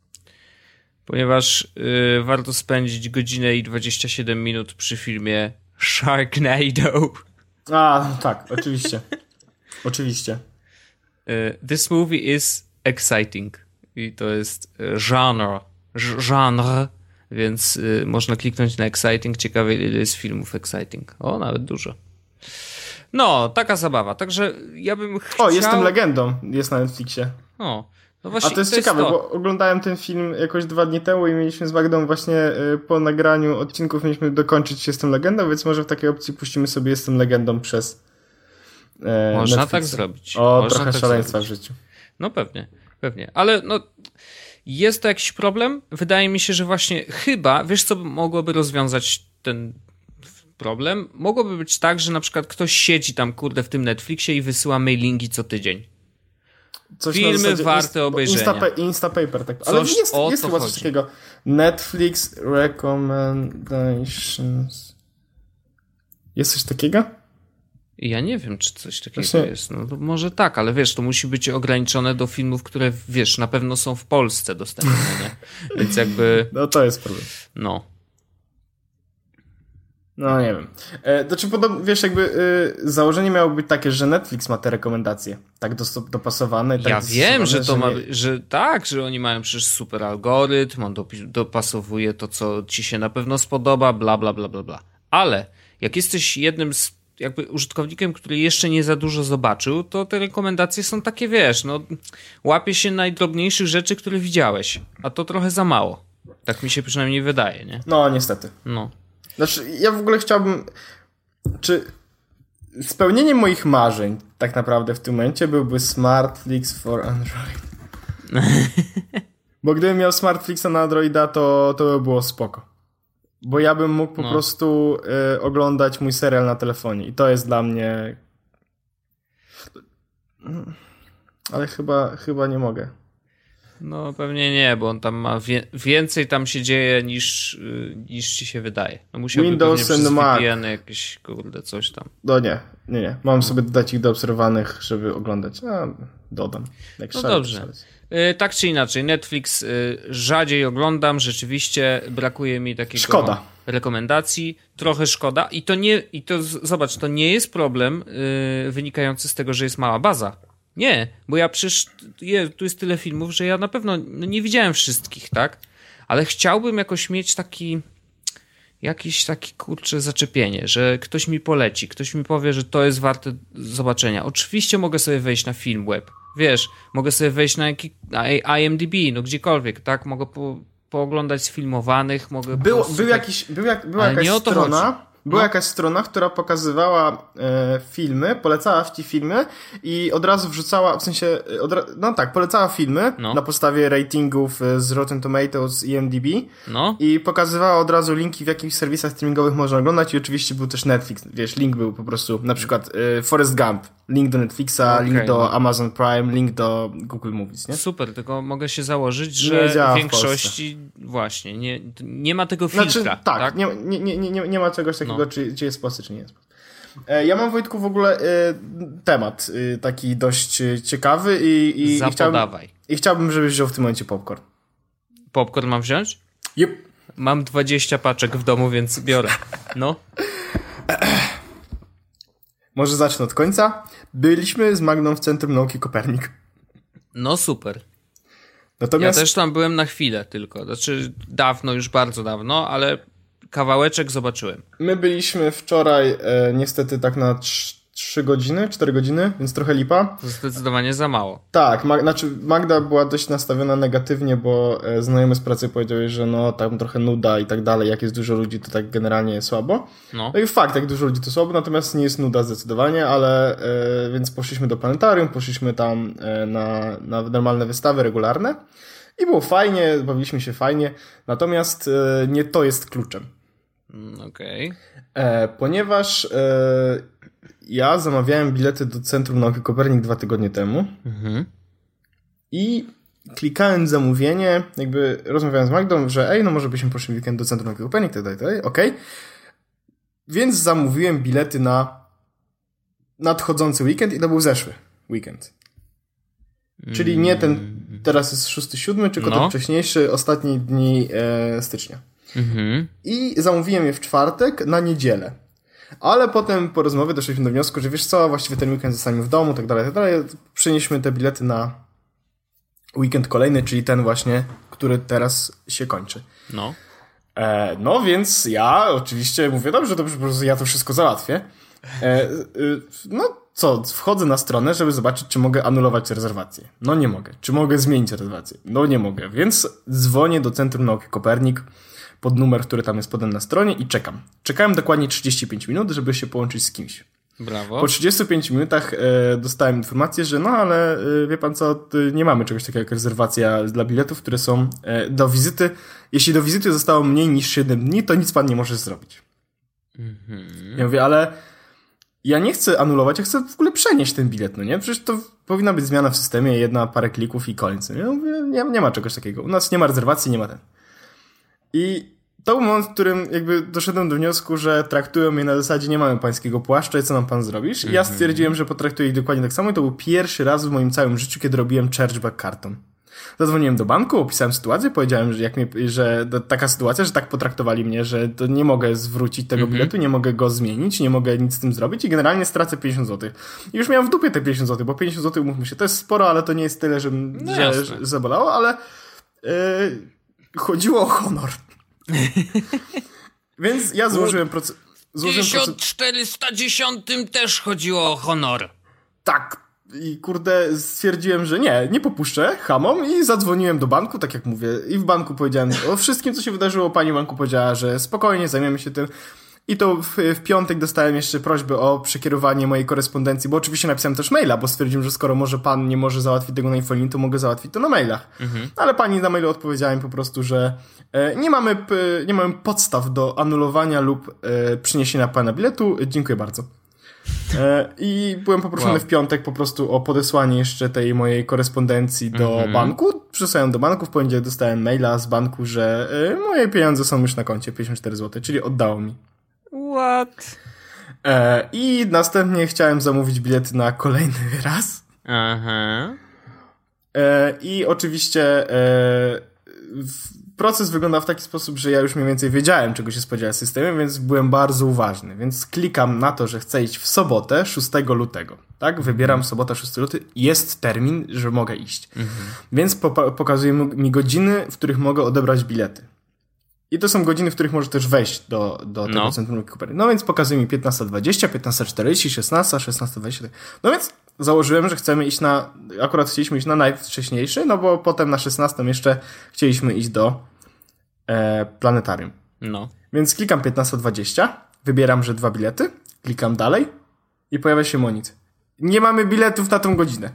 Ponieważ y, warto spędzić godzinę i dwadzieścia siedem minut przy filmie Sharknado. A, tak, oczywiście. oczywiście. Y, this movie is exciting. I to jest genre. Genre. Więc y, można kliknąć na exciting. Ciekawe, ile jest filmów exciting. O, nawet dużo. No, taka zabawa. Także ja bym chciał... O, Jestem legendą. Jest na Netflixie. O. No właśnie, a to jest to ciekawe, jest to. Bo oglądałem ten film jakoś dwa dni temu i mieliśmy z Magdą właśnie y, po nagraniu odcinków mieliśmy dokończyć Jestem legendą, więc może w takiej opcji puścimy sobie Jestem legendą przez y, Można Netflixa. tak zrobić. O, Można trochę tak szaleństwa zrobić. w życiu. No pewnie, pewnie. Ale no jest to jakiś problem? Wydaje mi się, że właśnie chyba, wiesz co mogłoby rozwiązać ten problem? Mogłoby być tak, że na przykład ktoś siedzi tam kurde w tym Netflixie i wysyła mailingi co tydzień. Coś filmy warte obejrzenia. Insta, Instapaper, tak. Ale coś jest, jest chyba coś takiego. Netflix Recommendations. Jest coś takiego? Ja nie wiem, czy coś takiego Właśnie... jest. No to może tak, ale wiesz, to musi być ograniczone do filmów, które wiesz, na pewno są w Polsce dostępne, nie? Więc jakby... No to jest problem. No. No nie wiem. E, to czy podobnie, wiesz, jakby y, założenie miało być takie, że Netflix ma te rekomendacje tak dostop, dopasowane. Tak ja wiem, że to że ma, nie... że tak, że oni mają przecież super algorytm, on dopasowuje to, co ci się na pewno spodoba, bla, bla, bla, bla, bla. Ale jak jesteś jednym z jakby użytkownikiem, który jeszcze nie za dużo zobaczył, to te rekomendacje są takie, wiesz, no łapie się najdrobniejszych rzeczy, które widziałeś, a to trochę za mało. Tak mi się przynajmniej wydaje, nie? No, niestety. No. Znaczy, ja w ogóle chciałbym... Czy spełnieniem moich marzeń tak naprawdę w tym momencie byłby Smartflix for Android. Bo gdybym miał Smartflixa na Androida, to, to by było spoko. Bo ja bym mógł po no. prostu y, oglądać mój serial na telefonie i to jest dla mnie... Ale chyba, chyba nie mogę. No pewnie nie, bo on tam ma wie- więcej tam się dzieje niż, yy, niż ci się wydaje. No musiałby Windows pewnie przez Mac. V P N jakieś, kurde, coś tam. No nie, nie, nie. Mam sobie dodać ich do obserwowanych, żeby oglądać. A, dodam. Jak no szaleć, dobrze. szaleć. Yy, tak czy inaczej, Netflix yy, rzadziej oglądam, rzeczywiście brakuje mi takiego Szkoda. rekomendacji. Trochę szkoda. I to nie, i to z- zobacz, to nie jest problem yy, wynikający z tego, że jest mała baza. Nie, bo ja przecież, je, tu jest tyle filmów, że ja na pewno no nie widziałem wszystkich, tak? Ale chciałbym jakoś mieć taki, jakieś takie, kurcze, zaczepienie, że ktoś mi poleci, ktoś mi powie, że to jest warte zobaczenia. Oczywiście mogę sobie wejść na Filmweb, wiesz, mogę sobie wejść na, jaki, na I M D B, no gdziekolwiek, tak? Mogę po, pooglądać sfilmowanych, mogę... Był, był jakiś, był jak, była Ale jakaś nie o to strona... chodzi. Była No. jakaś strona, która pokazywała e, filmy, polecała ci filmy i od razu wrzucała, w sensie, od ra- no tak, polecała filmy No. na podstawie ratingów e, z Rotten Tomatoes i I M D B No. i pokazywała od razu linki, w jakich serwisach streamingowych można oglądać i oczywiście był też Netflix, wiesz, link był po prostu, na przykład e, Forrest Gump, link do Netflixa, Okay, link do no. Amazon Prime, link do Google Movies, nie? Super, tylko mogę się założyć, Nie że działa w w większości właśnie nie, nie ma tego filtra. Znaczy, tak, tak? Nie, nie, nie, nie, nie ma czegoś takiego, No. czy, czy jest posty, czy nie jest posty. E, ja mam, Wojtku, w ogóle e, temat e, taki dość e, ciekawy i, i, i, chciałbym, Zapodawaj. i chciałbym, żebyś wziął w tym momencie popcorn. Popcorn mam wziąć? Yep. Mam dwadzieścia paczek w domu, więc biorę. No. Może zacznę od końca. Byliśmy z Magdą w Centrum Nauki Kopernik. No super. Natomiast... Ja też tam byłem na chwilę tylko. Znaczy dawno, już bardzo dawno, ale kawałeczek zobaczyłem. My byliśmy wczoraj e, niestety tak na trzy godziny, cztery godziny, więc trochę lipa. To zdecydowanie za mało. Tak, Mag- znaczy Magda była dość nastawiona negatywnie, bo e, znajomy z pracy powiedział, że no tam trochę nuda i tak dalej, jak jest dużo ludzi, to tak generalnie słabo. No. No i fakt, jak dużo ludzi to słabo, natomiast nie jest nuda zdecydowanie, ale e, więc poszliśmy do planetarium, poszliśmy tam e, na, na normalne wystawy regularne i było fajnie, bawiliśmy się fajnie, natomiast e, nie to jest kluczem. Okej. Okay. E, ponieważ e, ja zamawiałem bilety do Centrum Nauki Kopernik dwa tygodnie temu Mhm. i klikałem zamówienie, jakby rozmawiałem z Magdą, że ej, no może byśmy poszli weekend do Centrum Nauki Kopernik, tak, tak, tak, okej. Więc zamówiłem bilety na nadchodzący weekend i to był zeszły weekend. Czyli nie ten, teraz jest szósty, siódmy, tylko No. ten wcześniejszy, ostatni dni e, stycznia. Mhm. I zamówiłem je w czwartek na niedzielę. Ale potem po rozmowie doszliśmy do wniosku, że wiesz co, właściwie ten weekend zostaniemy w domu, tak dalej, tak dalej. Przenieśmy te bilety na weekend kolejny, czyli ten właśnie, który teraz się kończy. No. E, no więc ja oczywiście mówię, dobrze, dobrze, po prostu ja to wszystko załatwię. E, y, no co, wchodzę na stronę, żeby zobaczyć, czy mogę anulować rezerwację. No nie mogę. Czy mogę zmienić rezerwację? No nie mogę. Więc dzwonię do Centrum Nauki Kopernik pod numer, który tam jest podany na stronie i czekam. Czekałem dokładnie trzydzieści pięć minut, żeby się połączyć z kimś. Brawo. Po trzydziestu pięciu minutach e, dostałem informację, że no ale e, wie pan co, nie mamy czegoś takiego jak rezerwacja dla biletów, które są e, do wizyty. Jeśli do wizyty zostało mniej niż siedem dni, to nic pan nie może zrobić. Mhm. Ja mówię, ale ja nie chcę anulować, ja chcę w ogóle przenieść ten bilet, no nie? Przecież to powinna być zmiana w systemie, jedna parę klików i koniec. Ja mówię, nie, nie ma czegoś takiego. U nas nie ma rezerwacji, nie ma ten. I to był moment, w którym jakby doszedłem do wniosku, że traktują mnie na zasadzie nie mamy pańskiego płaszcza i co nam pan zrobisz? I ja stwierdziłem, że potraktuję ich dokładnie tak samo i to był pierwszy raz w moim całym życiu, kiedy robiłem chargeback kartą. Zadzwoniłem do banku, opisałem sytuację, powiedziałem, że, jak mnie, że taka sytuacja, że tak potraktowali mnie, że to nie mogę zwrócić tego Mhm. biletu, nie mogę go zmienić, nie mogę nic z tym zrobić i generalnie stracę pięćdziesiąt złotych. I już miałem w dupie te pięćdziesiąt złotych, bo pięćdziesiąt złotych, umówmy się, to jest sporo, ale to nie jest tyle, że, No że, jasne. że zabolało, ale yy, chodziło o honor. Więc ja złożyłem proces... W tysiąc czterysta dziesiątym też chodziło o honor. Tak. I kurde, stwierdziłem, że nie, nie popuszczę hamom i zadzwoniłem do banku, tak jak mówię. I w banku powiedziałem o wszystkim, co się wydarzyło. Pani banku powiedziała, że spokojnie, zajmiemy się tym. I to w, w piątek dostałem jeszcze prośbę o przekierowanie mojej korespondencji, bo oczywiście napisałem też maila, bo stwierdziłem, że skoro może pan nie może załatwić tego na infolinii, to mogę załatwić to na mailach. Mhm. Ale pani na mailu odpowiedziała mi po prostu, że e, nie mamy p, nie mamy podstaw do anulowania lub e, przyniesienia pana biletu. Dziękuję bardzo. E, I byłem poproszony wow. w piątek po prostu o podesłanie jeszcze tej mojej korespondencji do mhm. banku. Przesłałem do banku, w poniedziałek dostałem maila z banku, że e, moje pieniądze są już na koncie, pięćdziesiąt cztery złote, czyli oddało mi. What? E, I następnie chciałem zamówić bilety na kolejny raz. Aha. E, I oczywiście e, proces wygląda w taki sposób, że ja już mniej więcej wiedziałem, czego się spodziewać systemem, więc byłem bardzo uważny. Więc klikam na to, że chcę iść w sobotę, szóstego lutego. Tak? Wybieram sobota, szósty luty. Jest termin, że mogę iść. Mhm. Więc po- pokazuje mi godziny, w których mogę odebrać bilety. I to są godziny, w których możesz też wejść do, do tego no. centrum Kopernik. No więc pokazuje mi piętnasta dwadzieścia, piętnasta czterdzieści, szesnasta, szesnasta dwadzieścia. No więc założyłem, że chcemy iść na... Akurat chcieliśmy iść na najwcześniejszy, no bo potem na szesnastą jeszcze chcieliśmy iść do e, planetarium. No. Więc klikam piętnasta dwadzieścia, wybieram, że dwa bilety, klikam dalej i pojawia się monitor. Nie mamy biletów na tą godzinę.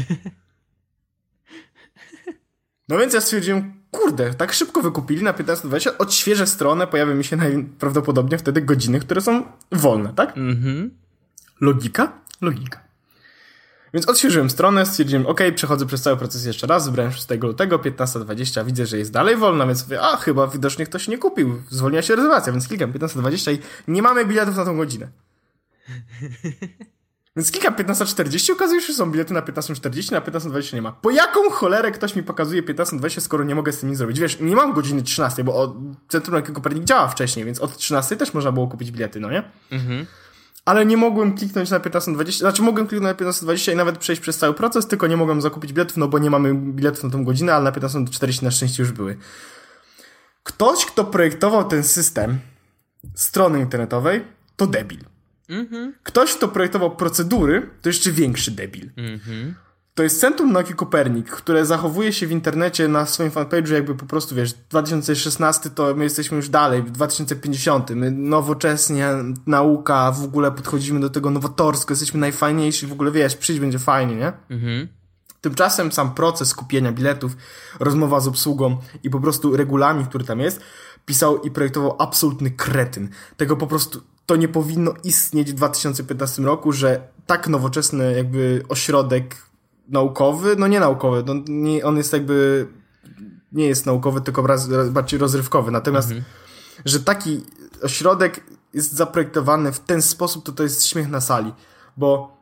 No więc ja stwierdziłem, kurde, tak szybko wykupili na piętnaście dwadzieścia, odświeżę stronę, pojawią mi się najprawdopodobniej wtedy godziny, które są wolne, tak? Mhm. Logika? Logika. Więc odświeżyłem stronę, stwierdziłem, ok, przechodzę przez cały proces jeszcze raz, wybrałem szóstego lutego, piętnasta dwadzieścia, widzę, że jest dalej wolna, więc mówię, a chyba widocznie ktoś nie kupił, zwolniła się rezerwacja, więc klikam piętnasta dwadzieścia i nie mamy biletów na tą godzinę. Więc klikam piętnasta czterdzieści, okazuje się, że są bilety na piętnasta czterdzieści, na piętnasta dwadzieścia nie ma. Po jaką cholerę ktoś mi pokazuje piętnasta dwadzieścia, skoro nie mogę z tym nic zrobić? Wiesz, nie mam godziny trzynastej, bo od Centrum Kopernik działa wcześniej, więc od trzynastej też można było kupić bilety, no nie? Mhm. Ale nie mogłem kliknąć na piętnasta dwadzieścia, znaczy mogłem kliknąć na piętnasta dwadzieścia i nawet przejść przez cały proces, tylko nie mogłem zakupić biletów, no bo nie mamy biletów na tą godzinę, ale na piętnasta czterdzieści na szczęście już były. Ktoś, kto projektował ten system strony internetowej, to debil. Mm-hmm. Ktoś, kto projektował procedury, to jeszcze większy debil. Mm-hmm. To jest Centrum Nauki Kopernik, które zachowuje się w internecie na swoim fanpage'u jakby po prostu, wiesz, dwa tysiące szesnasty to my jesteśmy już dalej, w dwa tysiące pięćdziesiąty, my nowocześnie, nauka, w ogóle podchodzimy do tego nowatorsko, jesteśmy najfajniejsi, w ogóle wiesz, przyjdź, będzie fajnie, nie? Mm-hmm. Tymczasem sam proces kupienia biletów, rozmowa z obsługą i po prostu regulamin, który tam jest, pisał i projektował absolutny kretyn. Tego po prostu to nie powinno istnieć w dwa tysiące piętnastym roku, że tak nowoczesny jakby ośrodek naukowy, no nie naukowy, no nie, on jest jakby, nie jest naukowy, tylko raz, bardziej rozrywkowy. Natomiast, mhm. że taki ośrodek jest zaprojektowany w ten sposób, to to jest śmiech na sali. Bo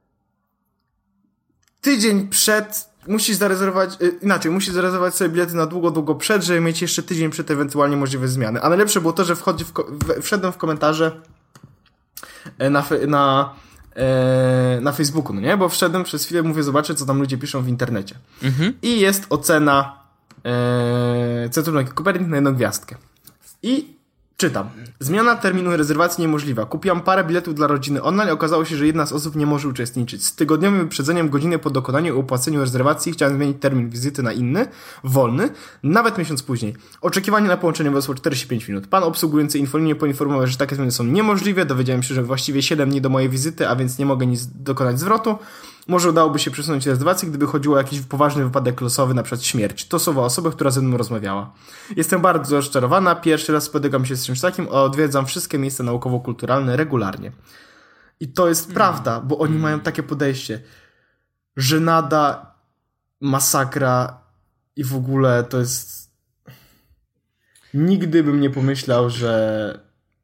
tydzień przed musisz zarezerwować, inaczej, musisz zarezerwować sobie bilety na długo, długo przed, żeby mieć jeszcze tydzień przed ewentualnie możliwe zmiany. A najlepsze było to, że wchodzi w, w, wszedłem w komentarze na, na, na Facebooku, no nie? Bo wszedłem przez chwilę, mówię, zobaczę, co tam ludzie piszą w internecie. Mhm. I jest ocena e, Centrum Nauki Kopernik na jedną gwiazdkę. I czytam. Zmiana terminu rezerwacji niemożliwa. Kupiłam parę biletów dla rodziny online i okazało się, że jedna z osób nie może uczestniczyć. Z tygodniowym wyprzedzeniem godziny po dokonaniu i opłaceniu rezerwacji chciałem zmienić termin wizyty na inny, wolny, nawet miesiąc później. Oczekiwanie na połączenie wysło czterdzieści pięć minut. Pan obsługujący infolinię poinformował, że takie zmiany są niemożliwe. Dowiedziałem się, że właściwie siedem dni do mojej wizyty, a więc nie mogę nic dokonać zwrotu. Może udałoby się przesunąć rezerwację, gdyby chodziło o jakiś poważny wypadek losowy, na przykład śmierć. To słowa osoby, która ze mną rozmawiała. Jestem bardzo rozczarowana. Pierwszy raz spotykam się z czymś takim, a odwiedzam wszystkie miejsca naukowo-kulturalne regularnie. I to jest mm. prawda, bo oni mm. mają takie podejście. Żenada, masakra i w ogóle to jest... Nigdy bym nie pomyślał, że...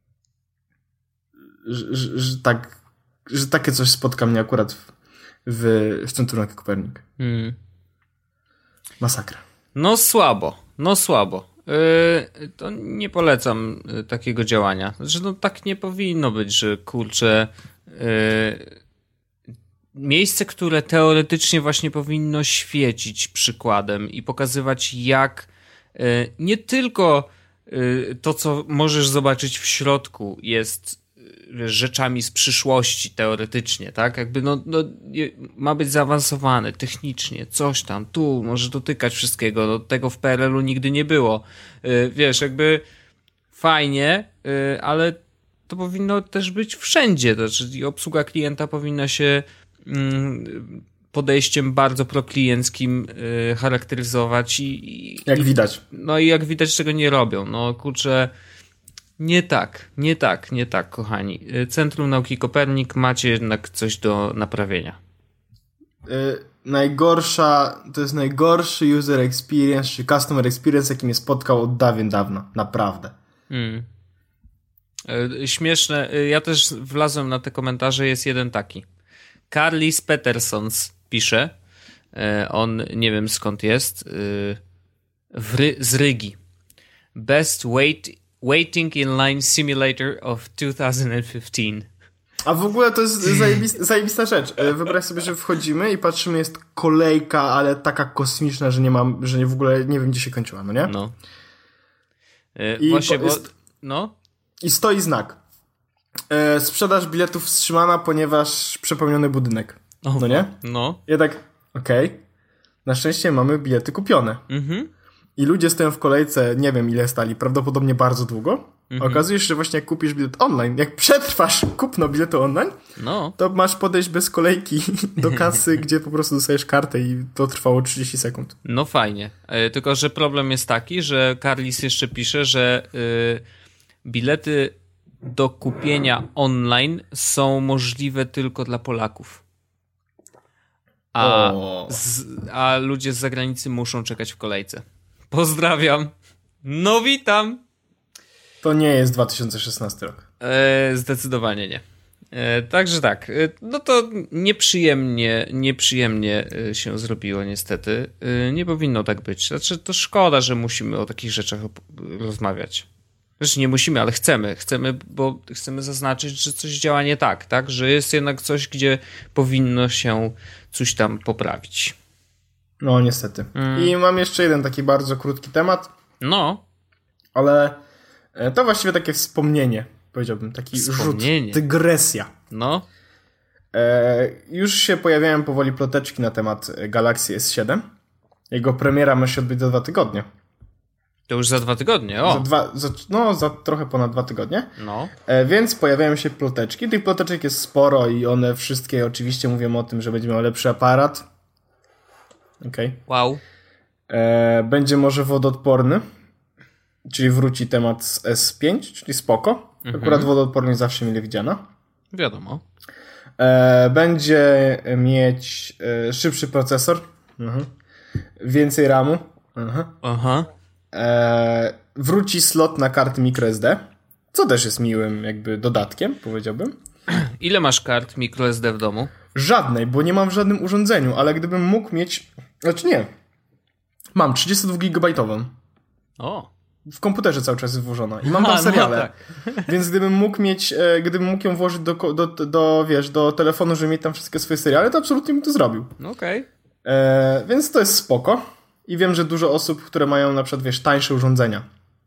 że, że, że tak... że takie coś spotka mnie akurat w w, w Centrum Nauki Kopernik. Hmm. Masakra. No słabo, no słabo. Yy, to nie polecam yy, takiego działania. Znaczy, no tak nie powinno być, że kurczę yy, miejsce, które teoretycznie właśnie powinno świecić przykładem i pokazywać, jak yy, nie tylko yy, to, co możesz zobaczyć w środku, jest rzeczami z przyszłości teoretycznie, tak? Jakby no, no ma być zaawansowany technicznie, coś tam, tu może dotykać wszystkiego, no, tego w P R L u nigdy nie było. Yy, wiesz, jakby fajnie, yy, ale to powinno też być wszędzie. To znaczy obsługa klienta powinna się mm, podejściem bardzo proklienckim y, charakteryzować i, i jak i, widać. No i jak widać, czego nie robią. No kurczę, nie tak, nie tak, nie tak, kochani. Centrum Nauki Kopernik, macie jednak coś do naprawienia. Y, najgorsza, to jest najgorszy user experience, czy customer experience, jaki mnie spotkał od dawien dawna. Naprawdę. Hmm. Y, śmieszne. Y, ja też wlazłem na te komentarze, jest jeden taki. Carlis Petersons pisze, y, on nie wiem skąd jest, y, w Ry- z Rygi. Best wait, waiting in line simulator of two thousand fifteen. A w ogóle to jest zajebista, zajebista rzecz. Wyobraź sobie, że wchodzimy i patrzymy, jest kolejka, ale taka kosmiczna, że nie mam, że nie w ogóle nie wiem, gdzie się kończyła, no nie? No. Yy, I właśnie, bo... jest, No. I stoi znak. E, sprzedaż biletów wstrzymana, ponieważ przepełniony budynek. O, no nie? No. Ja tak, okej. Okay. Na szczęście mamy bilety kupione. Mhm. I ludzie stoją w kolejce, nie wiem ile stali, prawdopodobnie bardzo długo. Mhm. Okazuje się, że właśnie jak kupisz bilet online, jak przetrwasz kupno biletu online, no. to masz podejść bez kolejki do kasy, gdzie po prostu dostajesz kartę i to trwało trzydzieści sekund. No fajnie. Yy, tylko, że problem jest taki, że Carlis jeszcze pisze, że yy, bilety do kupienia online są możliwe tylko dla Polaków. A, z, a ludzie z zagranicy muszą czekać w kolejce. Pozdrawiam. No witam. To nie jest dwa tysiące szesnasty rok. E, zdecydowanie nie. E, także tak. E, no to nieprzyjemnie, nieprzyjemnie się zrobiło niestety. E, nie powinno tak być. Znaczy to szkoda, że musimy o takich rzeczach rozmawiać. Znaczy nie musimy, ale chcemy. Chcemy, bo chcemy zaznaczyć, że coś działa nie tak, tak? Że jest jednak coś, gdzie powinno się coś tam poprawić. No niestety. Mm. I mam jeszcze jeden taki bardzo krótki temat. No. Ale to właściwie takie wspomnienie, powiedziałbym. Taki wspomnienie. rzut, dygresja. No. E, już się pojawiają powoli ploteczki na temat Galaxy S siedem. Jego premiera ma się odbyć za dwa tygodnie. To już za dwa tygodnie, o. Za dwa, za, no, za trochę ponad dwa tygodnie. No. E, więc pojawiają się ploteczki. Tych ploteczek jest sporo i one wszystkie oczywiście mówią o tym, że będzie miał lepszy aparat. Okej. Okay. Wow. E, będzie może wodoodporny. Czyli wróci temat z S pięć, czyli spoko. Mhm. Akurat wodoodporność zawsze mile widziana. Wiadomo. E, będzie mieć e, szybszy procesor. Mhm. Więcej ramu. Mhm. Aha. E, wróci slot na karty microSD, co też jest miłym jakby dodatkiem, powiedziałbym. Ile masz kart microSD w domu? Żadnej, bo nie mam w żadnym urządzeniu, ale gdybym mógł mieć... Znaczy nie. Mam trzydziestodwugigabajtową. O. W komputerze cały czas jest włożona i mam tam seriale. No tak. Więc gdybym mógł mieć, e, gdybym mógł ją włożyć do, do, do, wiesz, do telefonu, żeby mieć tam wszystkie swoje seriale, to absolutnie bym to zrobił. Okej. Okay. E, więc to jest spoko. I wiem, że dużo osób, które mają na przykład, wiesz, tańsze urządzenia,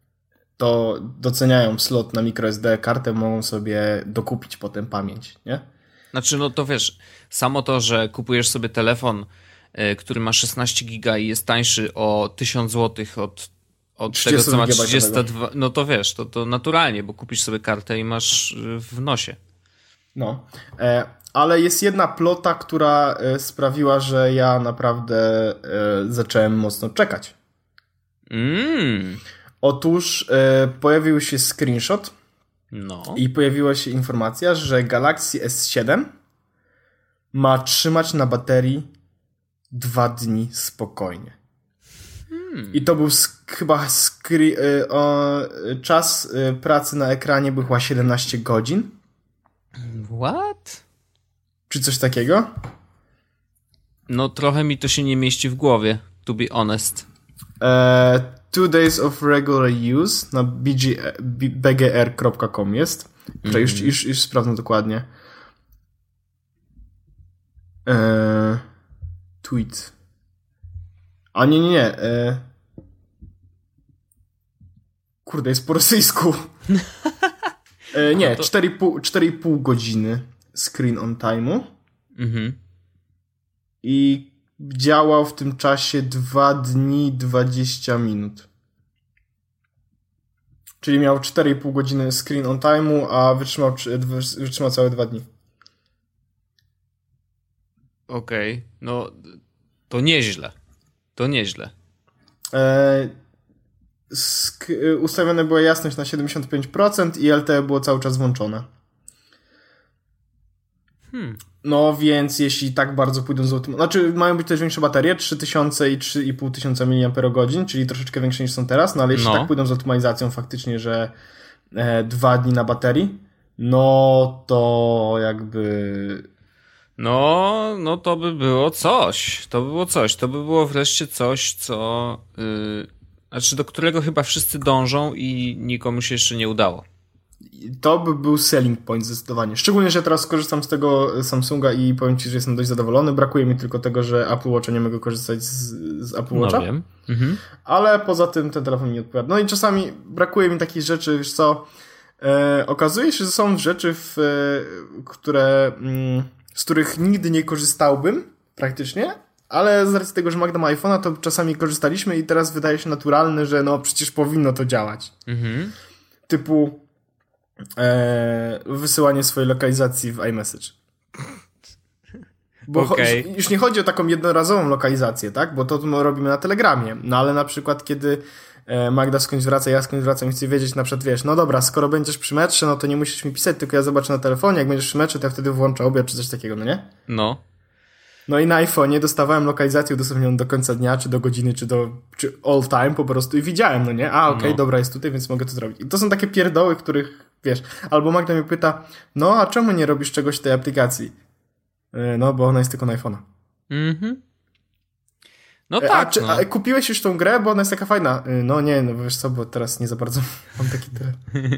to doceniają slot na microSD, kartę mogą sobie dokupić potem pamięć, nie? Znaczy, no to wiesz, samo to, że kupujesz sobie telefon, y, który ma szesnaście giga i jest tańszy o tysiąc złotych od, od tego, co ma trzydzieści dwa, no to wiesz, to, to naturalnie, bo kupisz sobie kartę i masz w nosie. No, e, ale jest jedna plota, która e, sprawiła, że ja naprawdę e, zacząłem mocno czekać. Mm. Otóż e, pojawił się screenshot no. i pojawiła się informacja, że Galaxy S siedem ma trzymać na baterii dwa dni spokojnie. Hmm. I to był sk- chyba skri- y, o, czas y, pracy na ekranie był chyba siedemnaście godzin. What? Czy coś takiego? No trochę mi to się nie mieści w głowie, to be honest. E, two days of regular use na b g r kropka com jest. Mm-hmm. Już, już, już sprawdzę dokładnie. E, tweet. A nie, nie, nie. E... Kurde, jest po rosyjsku. e, nie, to... cztery i pół godziny screen on time'u. Mhm. I działał w tym czasie dwa dni dwadzieścia minut. Czyli miał cztery i pół godziny screen on time'u, a wytrzymał, wytrzymał całe dwa dni. Okej, okay. No to nieźle. To nieźle. E, sk- ustawione była jasność na siedemdziesiąt pięć procent i L T E było cały czas włączone. Hmm. No więc jeśli tak bardzo pójdą z automatyzacją, znaczy mają być też większe baterie, trzy tysiące i trzy i pół tysiąca miliamperogodzin, czyli troszeczkę większe niż są teraz, no ale jeśli no. tak pójdą z optymalizacją faktycznie, że e, dwa dni na baterii, no to jakby... No, no to by było coś. To by było coś. To by było wreszcie coś, co... Yy, znaczy do którego chyba wszyscy dążą i nikomu się jeszcze nie udało. To by był selling point zdecydowanie. Szczególnie, że teraz korzystam z tego Samsunga i powiem Ci, że jestem dość zadowolony. Brakuje mi tylko tego, że Apple Watcha nie mogę korzystać z, z Apple Watcha. No wiem. Mhm. Ale poza tym ten telefon mi odpowiada. No i czasami brakuje mi takich rzeczy, wiesz co, e, okazuje się, że są rzeczy, w, e, które, mm, z których nigdy nie korzystałbym praktycznie, ale z racji tego, że Magda ma iPhone'a, to czasami korzystaliśmy i teraz wydaje się naturalne, że no przecież powinno to działać. Mhm. Typu e, wysyłanie swojej lokalizacji w iMessage. Bo okay. cho- już nie chodzi o taką jednorazową lokalizację, tak? Bo to my robimy na Telegramie. No ale na przykład, kiedy e, Magda skądś wraca, ja skądś wracam i chcę wiedzieć na przykład, wiesz, no dobra, skoro będziesz przy metrze, no to nie musisz mi pisać, tylko ja zobaczę na telefonie, jak będziesz przy metrze, to ja wtedy włączę obiad czy coś takiego, no nie? No. No i na iPhone'ie dostawałem lokalizację udostępnioną do końca dnia, czy do godziny, czy do czy all time po prostu i widziałem, no nie? A, okej, okay, no. Dobra, jest tutaj, więc mogę to zrobić. I to są takie pierdoły, których, wiesz, albo Magda mnie pyta, no a czemu nie robisz czegoś w tej aplikacji? No, bo ona jest tylko na iPhone'a. Mhm. No tak, a, czy, no. a kupiłeś już tą grę, bo ona jest taka fajna? No nie, no wiesz co, bo teraz nie za bardzo mam taki tyle.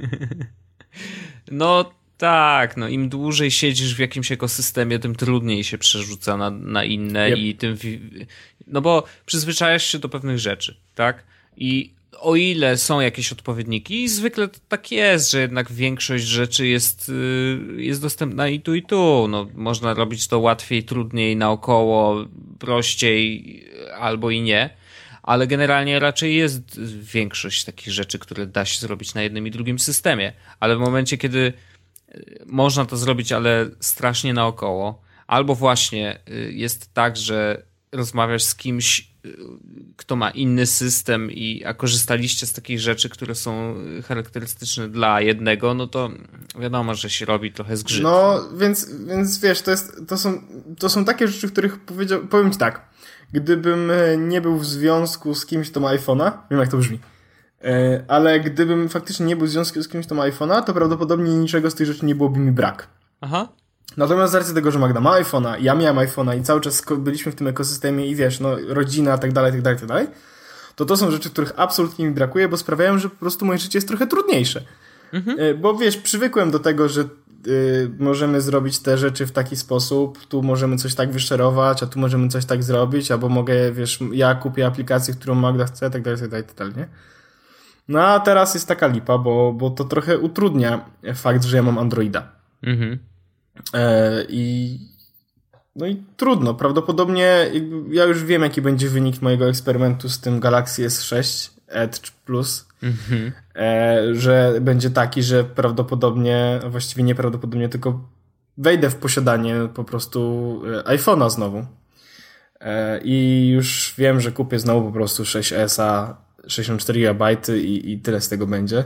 No tak, no im dłużej siedzisz w jakimś ekosystemie, tym trudniej się przerzuca na, na inne yep. i tym... No bo przyzwyczajasz się do pewnych rzeczy, tak? I o ile są jakieś odpowiedniki, i zwykle to tak jest, że jednak większość rzeczy jest, jest dostępna i tu, i tu. No, można robić to łatwiej, trudniej, naokoło, prościej albo i nie, ale generalnie raczej jest większość takich rzeczy, które da się zrobić na jednym i drugim systemie. Ale w momencie, kiedy można to zrobić, ale strasznie naokoło, albo właśnie jest tak, że rozmawiasz z kimś, kto ma inny system, i, a korzystaliście z takich rzeczy, które są charakterystyczne dla jednego, no to wiadomo, że się robi trochę zgrzyt. No, więc, więc wiesz, to, jest, to, są, to są takie rzeczy, których powiedział, powiem Ci tak, gdybym nie był w związku z kimś, kto ma iPhone'a, wiem jak to brzmi, ale gdybym faktycznie nie był w związku z kimś, kto ma iPhone'a, to prawdopodobnie niczego z tych rzeczy nie byłoby mi brak. Aha. Natomiast z racji tego, że Magda ma iPhone'a, ja miałem iPhone'a i cały czas byliśmy w tym ekosystemie i wiesz, no rodzina, tak dalej, tak dalej, tak dalej, to to są rzeczy, których absolutnie mi brakuje, bo sprawiają, że po prostu moje życie jest trochę trudniejsze. Mhm. Bo wiesz, przywykłem do tego, że y, możemy zrobić te rzeczy w taki sposób, tu możemy coś tak wyszerować, a tu możemy coś tak zrobić, albo mogę, wiesz, ja kupię aplikację, którą Magda chce, tak dalej, tak dalej, tak dalej, nie? No a teraz jest taka lipa, bo, bo to trochę utrudnia fakt, że ja mam Androida. Mhm. E, I no i trudno. Prawdopodobnie ja już wiem, jaki będzie wynik mojego eksperymentu z tym Galaxy S sześć Edge Plus. Mhm. E, że będzie taki, że prawdopodobnie, właściwie nieprawdopodobnie, tylko wejdę w posiadanie po prostu iPhone'a znowu. E, I już wiem, że kupię znowu po prostu sześć S a sześćdziesiąt cztery gigabajty i, i tyle z tego będzie.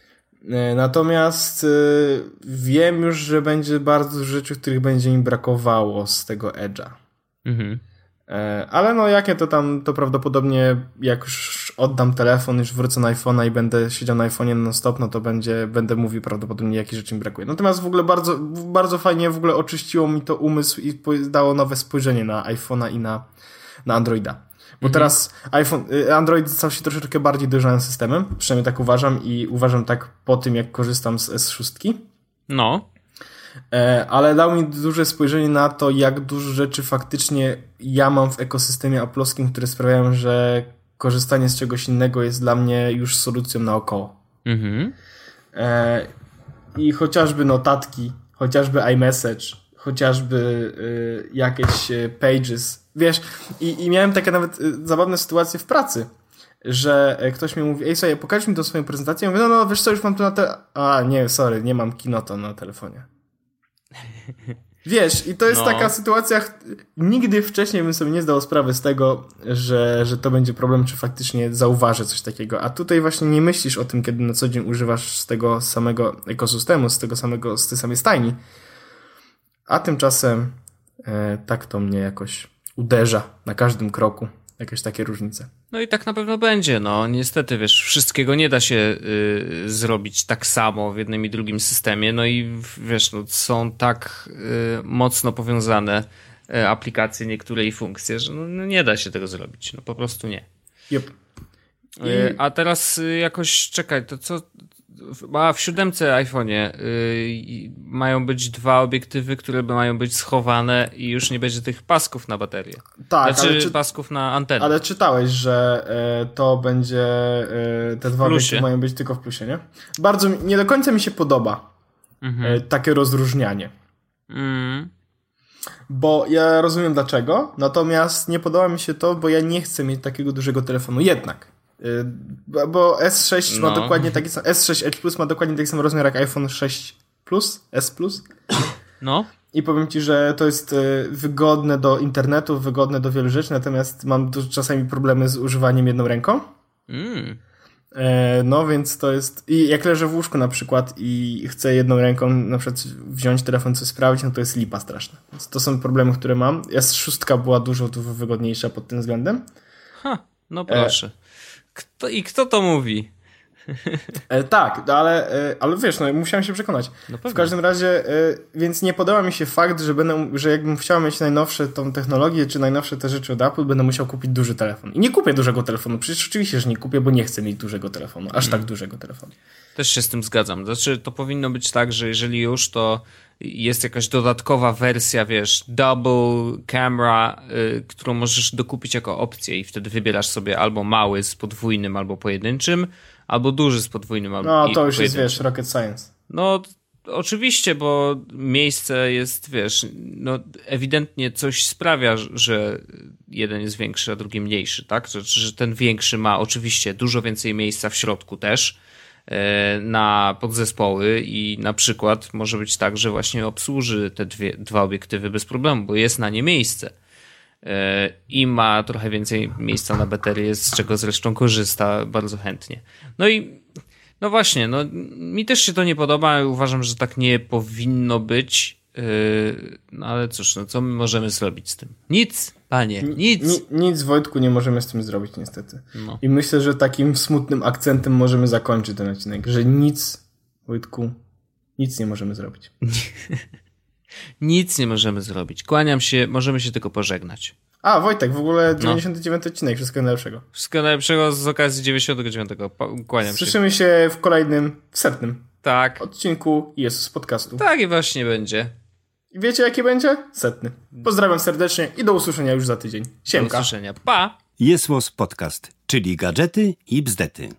Natomiast y, wiem już, że będzie bardzo dużo rzeczy, których będzie mi brakowało z tego Edge'a. Mhm. E, ale no jakie to tam, to prawdopodobnie jak już oddam telefon, już wrócę na iPhone'a i będę siedział na iPhone'ie non stop, no to będzie, będę mówił prawdopodobnie, jakie rzeczy mi brakuje. Natomiast w ogóle bardzo, bardzo fajnie w ogóle oczyściło mi to umysł i dało nowe spojrzenie na iPhone'a i na, na Androida. Bo mhm. teraz iPhone, Android stał się troszeczkę bardziej dojrzałym systemem, przynajmniej tak uważam i uważam tak po tym, jak korzystam z S sześć. No. E, ale dał mi duże spojrzenie na to, jak dużo rzeczy faktycznie ja mam w ekosystemie aplowskim, które sprawiają, że korzystanie z czegoś innego jest dla mnie już solucją naokoło. Mhm. E, I chociażby notatki, chociażby iMessage, chociażby y, jakieś Pages, wiesz, i, i miałem takie nawet y, zabawne sytuacje w pracy, że ktoś mi mówi, ej, słuchaj, pokaż mi tą swoją prezentację. Ja mówię, no, no, wiesz co, już mam tu na te... A, nie, sorry, nie mam Keynote'a na telefonie. Wiesz, i to jest no. taka sytuacja, nigdy wcześniej bym sobie nie zdał sprawy z tego, że, że to będzie problem, czy faktycznie zauważę coś takiego. A tutaj właśnie nie myślisz o tym, kiedy na co dzień używasz z tego samego ekosystemu, z tego samego, z tej samej stajni. A tymczasem e, tak to mnie jakoś uderza na każdym kroku. Jakieś takie różnice. No i tak na pewno będzie, no niestety, wiesz, wszystkiego nie da się y, zrobić tak samo w jednym i drugim systemie, no i wiesz, no, są tak y, mocno powiązane y, aplikacje niektóre i funkcje, że no, no nie da się tego zrobić, no po prostu nie. Yep. Y, a teraz y, jakoś, czekaj, to co... A w siódemce iPhone'ie y, mają być dwa obiektywy, które mają być schowane i już nie będzie tych pasków na baterię. Tak, znaczy ale czy... pasków na antenę. Ale czytałeś, że y, to będzie, y, te dwa obiektywy mają być tylko w plusie, nie? Bardzo, nie do końca mi się podoba mhm. y, takie rozróżnianie. Mm. Bo ja rozumiem dlaczego, natomiast nie podoba mi się to, bo ja nie chcę mieć takiego dużego telefonu jednak. Bo S sześć no. ma dokładnie taki sam, S sześć Edge Plus ma dokładnie taki sam rozmiar jak iPhone sześć Plus, S Plus. No. I powiem ci, że to jest wygodne do internetu, wygodne do wielu rzeczy, natomiast mam tu czasami problemy z używaniem jedną ręką. Mm. No więc to jest... I jak leżę w łóżku na przykład i chcę jedną ręką na przykład wziąć telefon, coś sprawdzić, no to jest lipa straszna. Więc to są problemy, które mam. S sześć była dużo, dużo wygodniejsza pod tym względem. Ha, no proszę. E- Kto, I kto to mówi? E, tak, ale, e, ale wiesz, no musiałem się przekonać. No w każdym razie, e, więc nie podoba mi się fakt, że będę, że jakbym chciał mieć najnowsze tą technologię, czy najnowsze te rzeczy od Apple, będę musiał kupić duży telefon. I nie kupię dużego telefonu. Przecież oczywiście, że nie kupię, bo nie chcę mieć dużego telefonu. Aż hmm. tak dużego telefonu. Też się z tym zgadzam. Znaczy, to powinno być tak, że jeżeli już, to jest jakaś dodatkowa wersja, wiesz, double camera, y, którą możesz dokupić jako opcję i wtedy wybierasz sobie albo mały z podwójnym, albo pojedynczym, albo duży z podwójnym, albo No, to już jest, wiesz, rocket science. No, oczywiście, bo miejsce jest, wiesz, no ewidentnie coś sprawia, że jeden jest większy, a drugi mniejszy, tak? Że, że ten większy ma oczywiście dużo więcej miejsca w środku też, na podzespoły i na przykład może być tak, że właśnie obsłuży te dwie, dwa obiektywy bez problemu, bo jest na nie miejsce i ma trochę więcej miejsca na baterię, z czego zresztą korzysta bardzo chętnie. No i no właśnie, no mi też się to nie podoba, uważam, że tak nie powinno być, no ale cóż, no co my możemy zrobić z tym? Nic, panie, nic. Ni, nic, Wojtku, nie możemy z tym zrobić niestety. No. I myślę, że takim smutnym akcentem możemy zakończyć ten odcinek, że nic, Wojtku, nic nie możemy zrobić. Nic nie możemy zrobić. Kłaniam się, możemy się tylko pożegnać. A, Wojtek, w ogóle dziewięćdziesiąty dziewiąty no. odcinek, wszystkiego najlepszego. Wszystkiego najlepszego z okazji dziewięćdziesiątego dziewiątego. Kłaniam się. Słyszymy się w kolejnym, w setnym tak. odcinku Jezus Podcastu. Tak i właśnie będzie. I wiecie, jaki będzie? Setny. Pozdrawiam serdecznie i do usłyszenia już za tydzień. Siemka. Do usłyszenia. Pa! Jest Podcast, czyli gadżety i bzdety.